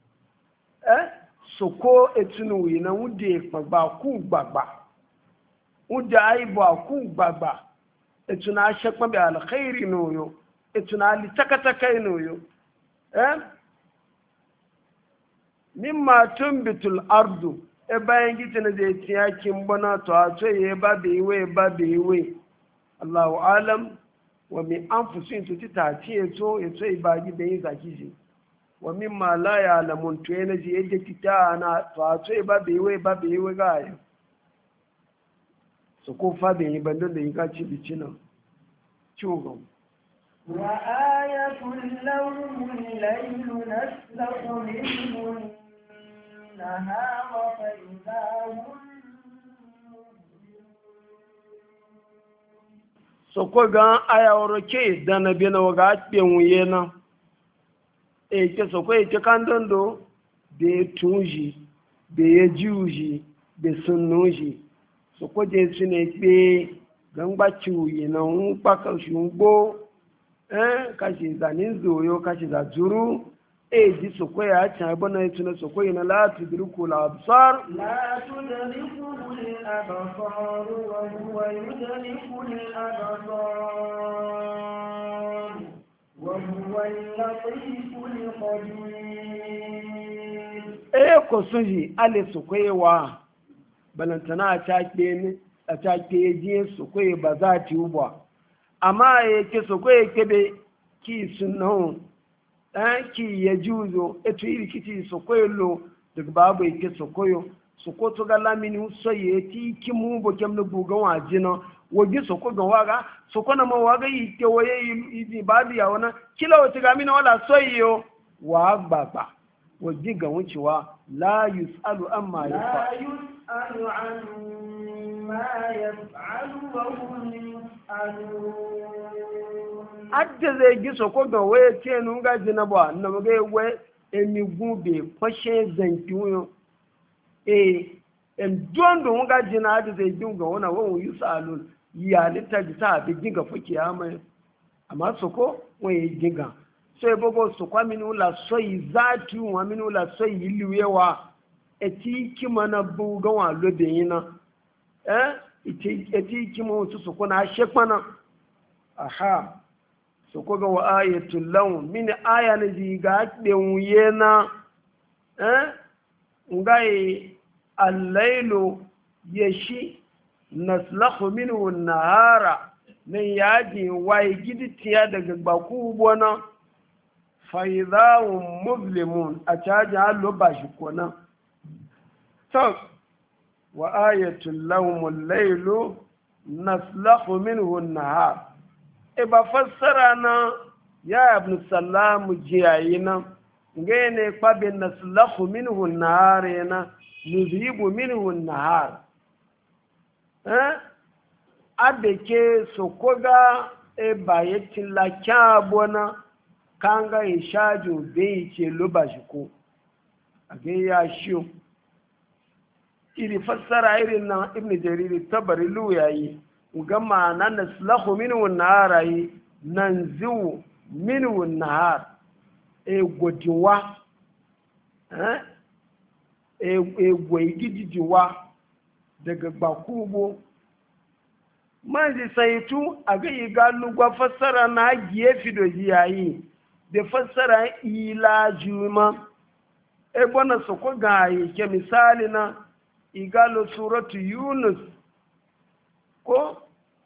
sòkó ètùnú yìí náà wọ́n di ìpọ̀gbà kú gbàgbà wọ́n di àìbọ̀ kú gbàgbà etuna shakma bi alkhairi noyo etuna li takataka noyo mimma tumbitul ardu e bayan gitina je tiyakin bana to a to ye ba be we Allahu alam wa min anfusin to ta ce to e to ba gi da yin zaki ji wa mimma la ya'lamun to yana je yadda kitana to a to ba be we ga yo su ko faɗin yi bandon da yi kaci bici nan ciwogon wa ayatun lahumul laylu naslaqu minhu an-nahara fa idha hum so ko ga ayawro ke dana bena waga penwuye na e ke so ko e ke kandondo be tunji be jiuji be sunnuji soko je su ne pe gangba ciwuyi na un kpaka shugbo kashi zanin zoyo kashi za juru ji soko ya can ebe na etu na soko yi na lati dirku la absar la tudriku al absar wa huwa yudriku al absar wa huwa al-latif al-qadir ko sunji ale soko yi wa balantana a cake jiye su kwaye ba za ta yi ba amma ya ke su kwaye kebe ki sunan ki ya juzo etu iri kiti su kwaye lo daga babu ya ke su kwayo su ko to ga lamini so ya ti ki mu bo kem na bugan waje na waje su ko ga waga su ko na ma waga yi ke waye yi ba da yawa na kila wata ga mina wala so yo wa gbagba waje ga wucewa la yus'alu amma yafa عما يفعل وهم يسألون adda zai gi soko ga waye ce nun gaji na ba na magai wai emi gube kwashe zanki wuyo en don don gaji na adda zai gi ga wana wani yi sa'alun ya lita ji ta bi giga fuki ya mai amma soko wani giga so ya bago soko mini wula soyi zati wa mini wula soyi liwewa eti kima na buga wa lobe yina eti kima wasu soko na shekwana aha soko ga wa ayatul lawn mini aya na ji ga wuye na ngai al-lailu yashi naslahu minhu an-nahara ne yaji wai giditiya daga baku bona fa idahum muslimun a caji hallo ba shi kona to wa ayatul lahumul laylu naslahu minhu an-nahar e ba fassara na ya ibn sallam jiyayina ngene kwabe naslahu minhu an-nahar yana nudhibu minhu an-nahar abeke sokoga e bayetin la kyabona kanga ishaju be ce lubashiko age ya shiyo iri fassara irin na ibn jariri tabari lu yayi gama na naslahu minhu narayi nanzu minhu nahar egodiwa egwaigijiwa daga bakubo man ji saitu a ga yi galugwa fassara na gefe da yayi da fassara ila juma ebona su ko gaye ke misali na igalo suratu yunus ko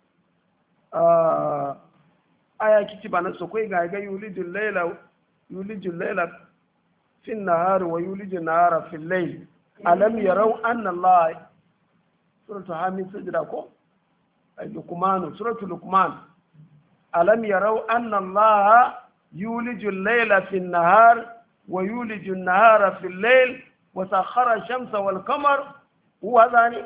aya kiti bana su ko ga yulijul layla fi an-nahar wa yulijul nahara fi al-layl alam yaraw anna allah suratu hamid sajda ko luqman suratu luqman alam yaraw anna allah yulijul layla fi an-nahar ويولج النهار في الليل وسخر الشمس والقمر هو ذاني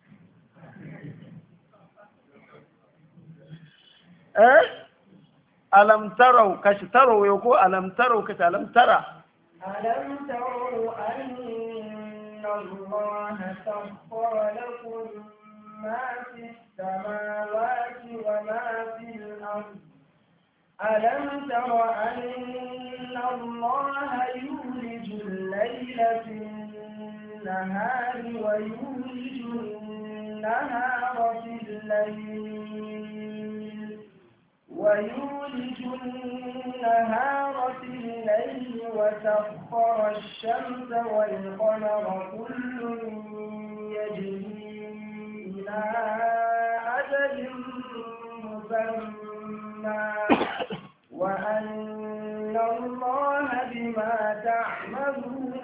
ألم تروا كشتروا يقول ألم تروا ألم ترى ألم تروا أن الله سخر لكم ما في السماوات وما في الأرض ألم تر أن الله يولج الليل في النهار ويولج النهار في الليل وسخر الشمس والقمر كل يجري إلى أجل مسمى وأن الله بما تعملون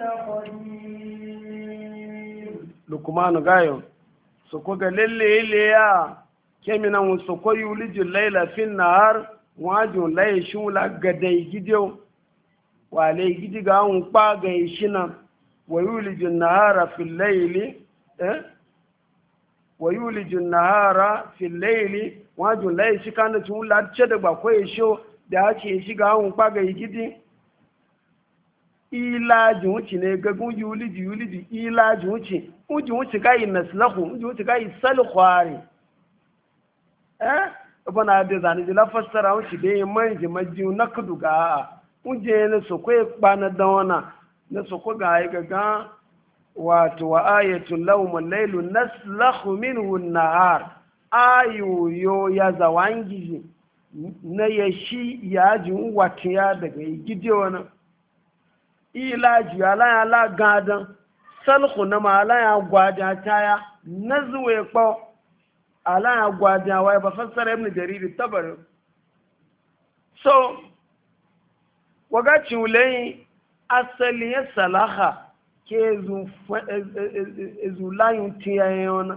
خبير. لقمان غايو سوكو للي يا كمنا سوكو يولج الليل في النهار واجو لا يشولا غداي جيدو وعليه جيدي غاون با غيشنا ويولج النهار في الليل ويولج النهار في الليل واجو لا يشكانه تشولا تشد با كويشو da ake shiga hannun kwagayi gidi ilaji wuce ne gagun yuliji ilaji wuce wuce gayi naslahu wuce gayi salkwari ibana da zane ji lafassara wuce da yi manji majiyu na kudu ga a wuje na sokwe kpana dawana na sokwe ga yi gaga wato wa ayatun laumun lailu naslahu minhu nahar ayoyo ya zawangiji na ya shi yajin watiya daga gidiyo wani ilaji ala gadan salku na ma ala gwaja taya na zuwe kpọ ala gwaja wa ba fassara ibn jarir tabari so waga ciwulayi asali ya salaha ke zu layun tiyayen wani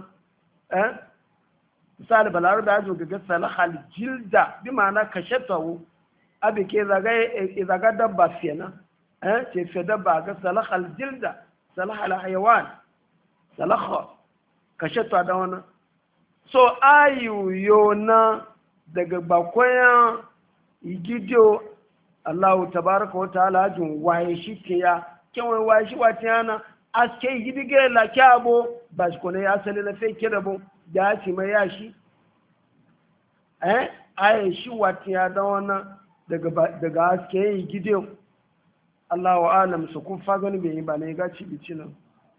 misali balaru da ajo gaga salahal jilda bi ma'ana kashatahu abi ke zaga dabba fena ce fe dabba ga salahal jilda salahal hayawan salaha kashata da wannan so ayu yona daga bakoyan igidio Allah tabaraka wa ta'ala jin waye shi ke ya kewan waye shi wata yana aske gidige la kyabo ba shi kone ya asali na fe kirabo da ya ce mai yashi ayin shi wata ya da wannan daga haske yi gidiyo Allah wa alam su kun fagani bai yi ba na yi gaci bici nan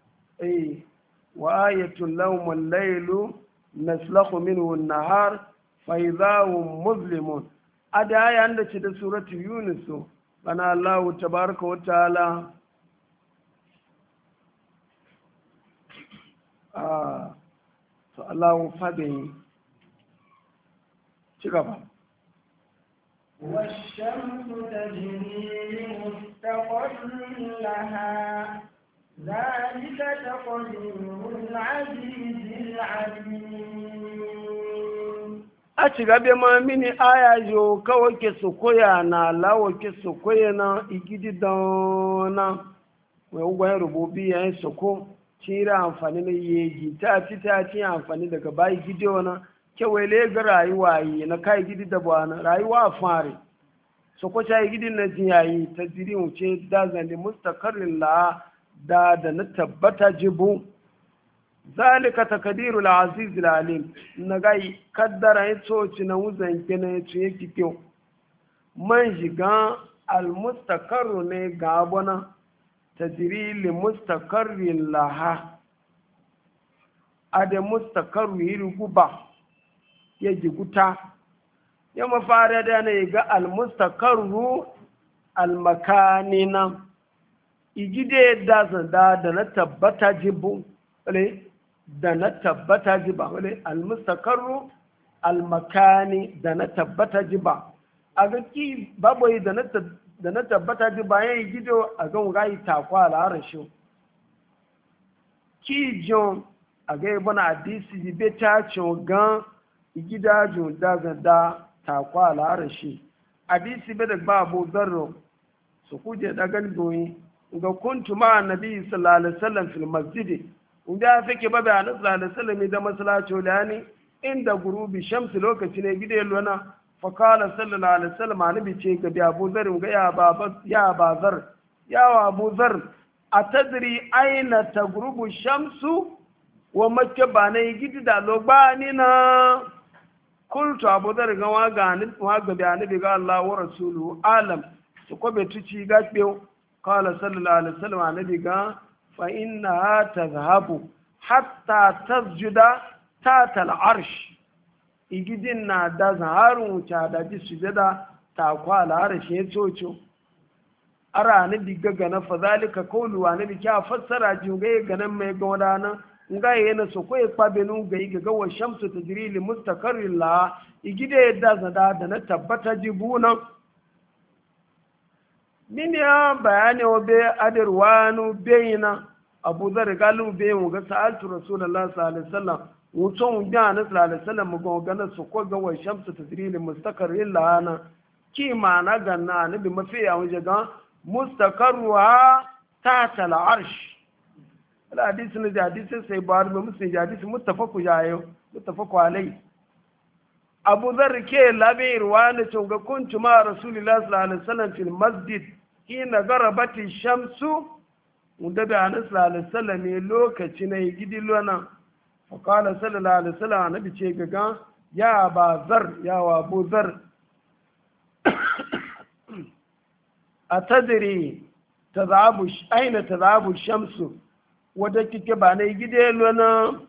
wa ayatun laumun lailu naslahu minhu nahar fa idahum muslimun ada ayan da ce da suratu yunus bana Allah tabaraka wa ta'ala to Allah faɗin ci gaba. والشمس تجري لمستقر لها ذلك تقدير العزيز العليم. a ci gabe ma mini aya yo kawai ke su koya na lawo ke su koya na igidi dana mai ugwayen rububi yayin soko cira amfani na yeji ta ci amfani daga bayi gidiyo na kewele ga rayuwa yi na kai gidi da bwana rayuwa fare so ko ta gidi na jiyayi ta jiri wuce da zan mustaqarrin la da na tabbata jibu zalika takdirul aziz alim na gai kaddara ya tsoci na wuzan kene ya ce yake kyau man shiga almustakarru ne ga abuna tajri li mustakarrin laha ade mustakarru yiri guba ya jiguta ya mafara da ne ga almustakarru almakanina igide da na tabbata jibu da na tabbata jiba almustakarru almakani da na tabbata jiba a ga ki babu da na tabbata jiba yayin gido a ga gai takwa al'arashi ki jon a ga ibana hadisi jibe ta gan igida jo da takwa al'arashi hadisi be da babu zarro su kuje da gandoyi ga kuntu ma annabi sallallahu alaihi wasallam fil masjid inda fake babu annabi sallallahu alaihi wasallam da masallaci lani inda gurubi shamsi lokaci ne gide lona fa qala sallallahu alaihi wasallam annabi ce ga Abu Zar ga ya bazar ya Abu Zar atadri aina tagrubu shamsu wa makke bane gidi da lobani na kultu Abu Zar ga wa ga annabi ga Allah wa rasuluhu alam su ko betuci ga biyo qala sallallahu alaihi wasallam annabi ga fa innaha tadhhabu hatta tasjuda tata al'arsh igidin na da zaharun wuce da ji sujada ta kwala harshe ya coco ara ni diga gana fa zalika qawlu wa nabi kya fassara ji ga ganan mai ga wadana nga yana so ko ya benu ga ga wa shamsu tajri li mustaqarrin la igide da zada da na tabbata jibuna min ya bayani obe adirwanu bayina abu zar galu bayin ga sa'altu rasulullahi sallallahu alaihi wasallam mutum da na sallallahu alaihi wasallam ga gana su ko ga wa shamsu tajri li mustaqarrin la na ki ma na ganna nabi mafi ya wuje ga mustaqarruha tahta al-arsh al-hadith ne da hadith sai bar mu muslim hadith muttafaqu jayo muttafaqu alai abu zar ke labe ruwana to ga kuntu ma rasulullahi sallallahu alaihi wasallam fil masjid hina garabati shamsu wanda da anas sallallahu alaihi wasallam lokaci ne gidi lona fa qala sallallahu alaihi wasallam annabi ce ga ya bazar ya wa abu zar atadri tadhabu aina tadhabu shamsu wadda kike ba na gide lona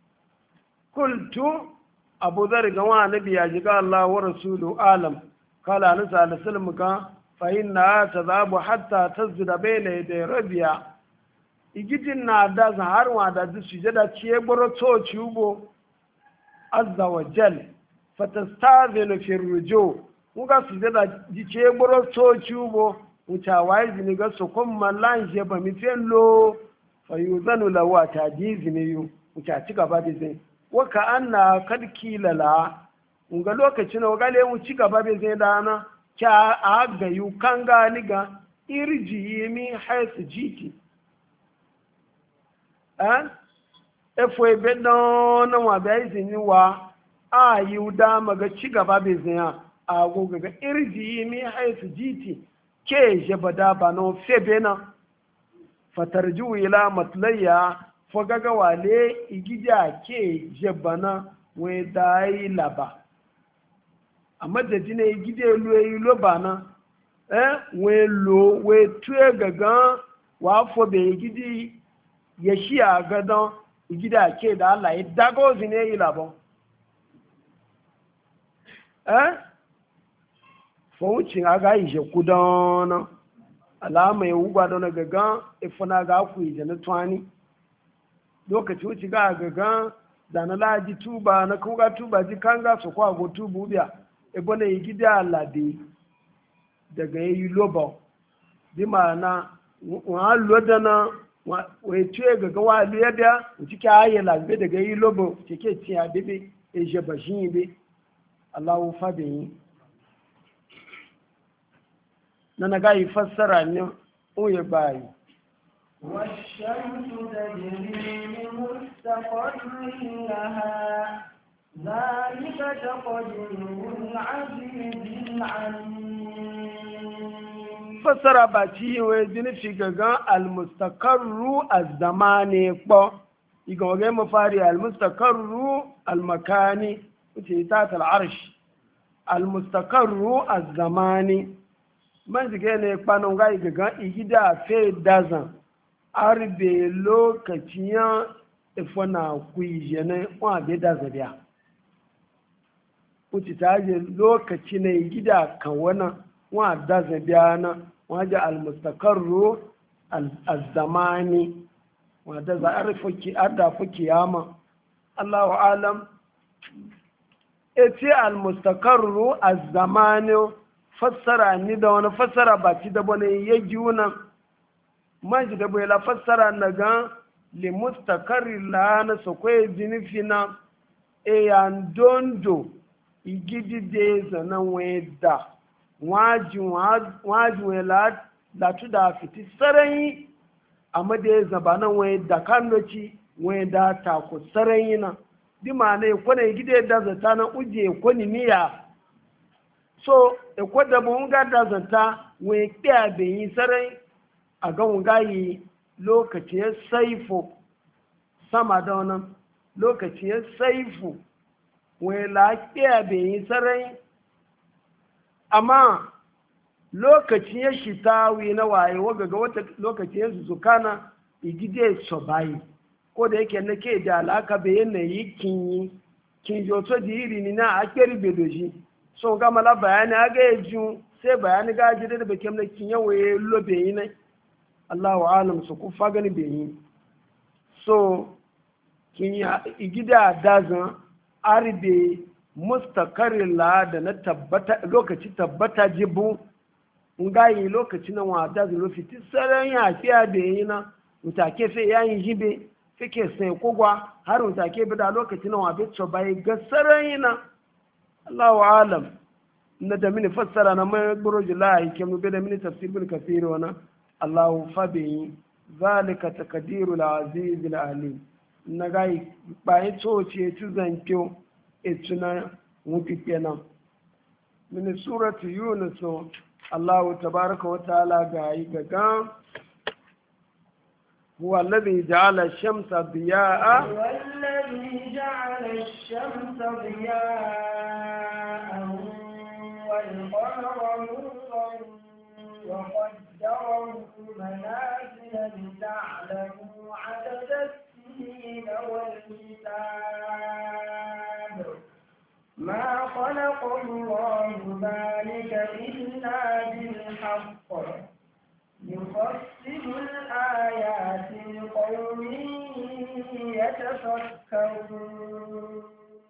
kultu abu zar ga wa nabi ya jiga Allah wa rasulu alam kala na sallallahu alaihi wasallam ka fa inna tadhabu hatta tazda bayna yaday rabiya igidin na da har wa da sujada ciye boro to ciubo azza wa jal fatastazinu fi ruju muga sujada ji ciye boro to ciubo mutawai zini ga su kuma lanje ba mitelo fayuzanu lahu a tajizi ne yu wuce ci gaba da zai waka an na kadki lala nga lokacin wa gale mu ci gaba da zai dana kya a ga yu kan gani ga irji mi haisu jiti efo ebe don wa da izini wa a yi da maga ci gaba da zai a goga ga irji mi haisu jiti ke jabada ba no febe na fatarju ila matlayya fogaga wale igija ke jebana we dai laba amma da jine igide lu lo bana we lo we tue gaga wa fo be igidi yeshi agadan igida ke da Allah ya dago zine ilabo fo wucin aga ije kudana alama ya wuba don gaga ifuna ga ku yi na twani lokaci wuce ga gaga da na laji tuba na kuga tuba ji kanga su kwa go tubu biya ebo na yi gida alade daga yi lobo di ma'ana wa loda na wa tuye gaga wa liya biya wuce ke aye lagbe daga yi lobo ke ke tiya bebe e je bashin be Allahu fa yi na ga yi fassara ne oye bayi والشمس تجري لمستقر لها ذلك تقدير العزيز العليم fassara ba ci we jini fi gaga almustaqarru az-zamani ko iga wage mu fari almustaqarru al-makani uce ta al-arsh almustaqarru az-zamani man jige ne kwanon ga gaga igida fe dazan arbe lokacin ifana kuije ne wa be dazabiya kuti taje lokaci ne igida kan wana wa dazabiya na waje almustaqarru az-zamani wa da za arifuki adda fuki yama Allahu alam eti almustaqarru az-zamani fassara ni da wani fassara ba ci da bane ya giuna maji da bai la fassara na ga li mustaqarri la na so ko jinifina e yan dondo igidi de zana weda waji la tu da fiti sarai amma da ya zaba nan weda kandoci weda ta ku sarai na di ma ne ko ne igide da zata na uje ko ni miya so ekwada bu nga da zanta we kya be yi sarai a ga nga yi lokaci ya saifu sama da wannan lokaci ya saifu we la kya be yi sarai amma lokaci ya shitawi na waye waga ga wata lokaci ya zukana igide so bayi ko da yake nake da alaka be yanayi kin yo to di iri ni na akeri bedoji so gama la bayani aga eju sai bayani ga jide da bakem na kin yawaye lobe yi ne Allahu alam su ku fagani be yi so kin ya igida dazan arbe mustaqarrin la da na tabbata lokaci tabbata jibu ngayi lokaci na wa dazan lo fiti saran ya fiya be yi na mutake fe yayin jibe fike sai kogwa har mutake bi da lokaci na wa be so bai ga saran na Allahu alam na da mini fassara na mai gburo jilahi ke mu da mini tafsir bin kafir wana Allahu fabi zalika taqdirul aziz al alim na gai bai toce tu zanko etuna muti kenan min suratu yunus Allahu tabaaraka wa ta'ala gai gaga هو الذي جعل الشمس ضياء هو الذي جعل الشمس ضياء والقمر نورا وقدره منازل لتعلموا عدد السنين والحساب ما خلق الله ذلك إلا بالحق يفصل الآيات لقوم يتفكرون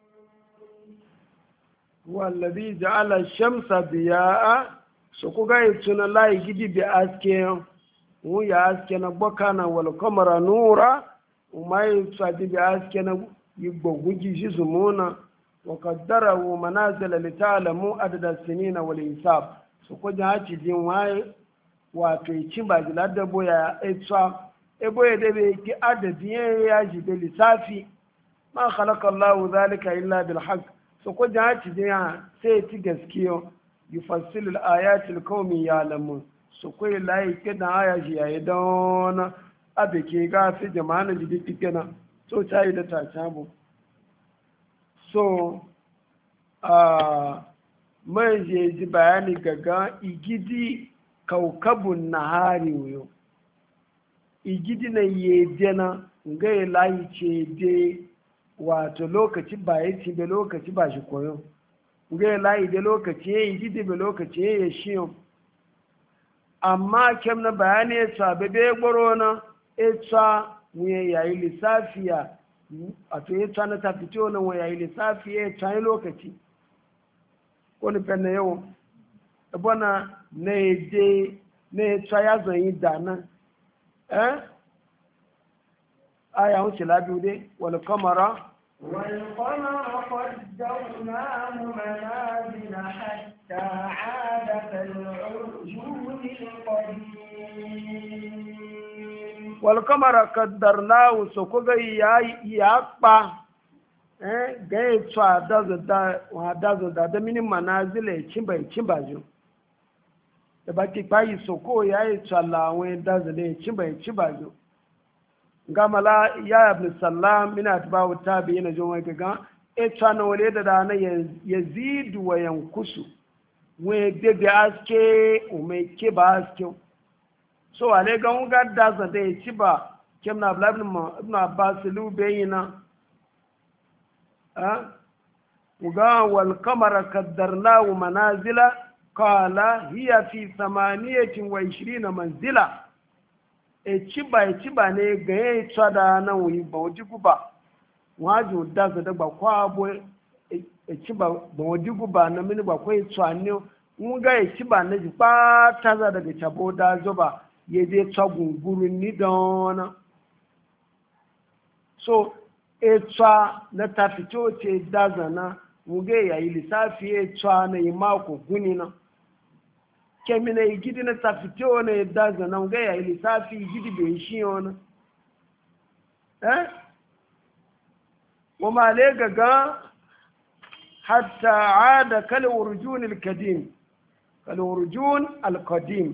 هو الذي جعل الشمس ضياء سوكوغا يتسون الله يجدي بأسكي ويا أسكي نبوكانا والقمر نورا وما يتسادي بأسكي يبوغوجي جزمونا وقدره منازل لتعلموا عدد السنين والحساب سوكوغا هاتي دين واي wato ci ba ji ladda boya etsa boya da bai ki adadi ya ji da lissafi ma khalaqa Allahu zalika illa bil haqq so ko ja ci da sai ti gaskiyo yufassilul ayati liqaumin ya'lamun so ko lai ke da aya ji yayi don abe ke ga fi jama'a ji dike kenan so tayi da ta tabo so mai je ji bayani gaga igidi kaukabun nahari wuyo igidi na yeje na nga ya layi ce de wato lokaci ba ya ci da lokaci ba shi koyo nga ya layi da lokaci ya igidi ba lokaci ya shi amma kem na bayani ya sa bebe gboro na etsa wuye yayi lissafiya a to ya na ta fito na wuye yayi lissafiya ya tsaye lokaci ko ni fenna yau bana na eje na echa ya zanyi dana aya wuce labiyu dai wal kamara قدرناه منازل حتى عاد كالعرجون القديم والقمر قدرناه سوكوغا ياقبا ga ya tsa da mini manazila ya cimba jo da ba ki bayi soko ya yi tsallawa dazile ya cimba jo gamala ya ibn sallam mina atba'u tabi'in jo wai ga ita na wale da dana yazidu wa yankusu we bebe aske ume ke ba aske so wale ga unga da za da ci ba kem na ibn abbas lu bayina uga wal qamara qaddarnahu manazila qala hiya fi 28 manzila ci ba ne ga ya tsada nan wuyi ba waje guba wajen da su da ba kwa abu ci ba waje guba na mini ba kwa tsani mun ga ya ci ba na ji ba ta za daga cabo da zuba ya je tsagun gurin ni don so tsa na ta fito ce da zana mun ga ya yi lissafi ya tsa na yi mako guni na kemina igidi na tafiti ona edaza na nga ya ilisafi igidi beishi ona wama lega ga hatta aada kal urjun al qadim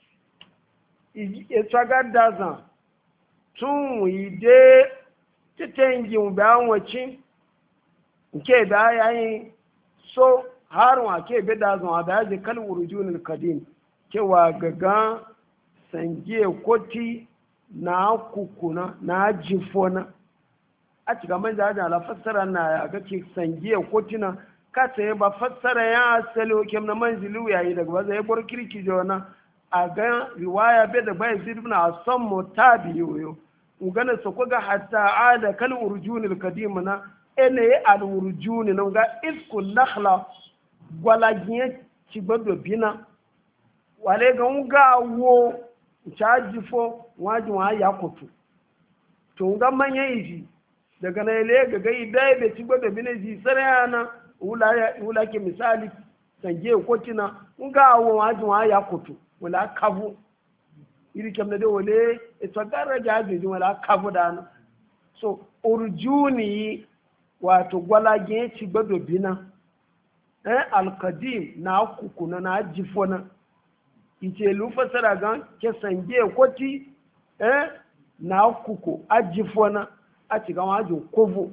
etsaga daza tun ide titengi mba wachi nke da yayin so harun ake be da zuwa da yaje kal urjunul kadim cewa gaga sange koti na kukuna na jifona a cikin manja da la fassara na ya ga ke sange koti na ka sai ba fassara ya asali kem na manzilu yayi daga ba zai bar kirki jona a ga riwaya be da bai zibna asam mutabi yoyo ugana so ko ga hatta ada kal urjunul kadim na ene al urjun na ga iskul nakhla gwalagiye ci gbado bina wale ga nga wo chaji fo waji wa ya kutu to nga manya yi daga na ile ga idai be ci gbado bina ji sarayana ula ke misali sanje kotina nga wo waji wa ya kutu wala kavu iri kamna de wale ito daraja ji wala kavu dana so urjuni wato gwalagiye ci gbado bina alkadim na kukuna na jifona ice lufa saragan ke sange kwati na kuku a jifona a cikin wajen kovo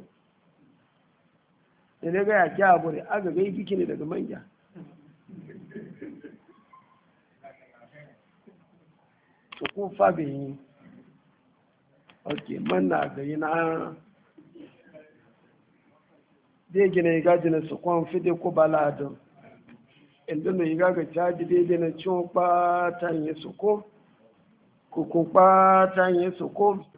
da daga ya kya abu da aga gai biki ne daga manja su kun fabe yi ok manna ga yi na zai gina yi gaji na su kwan fide ko baladun inda na yi gaga caji daidai na ciwon ɓatan yi su ko kukun ɓatan yi su ko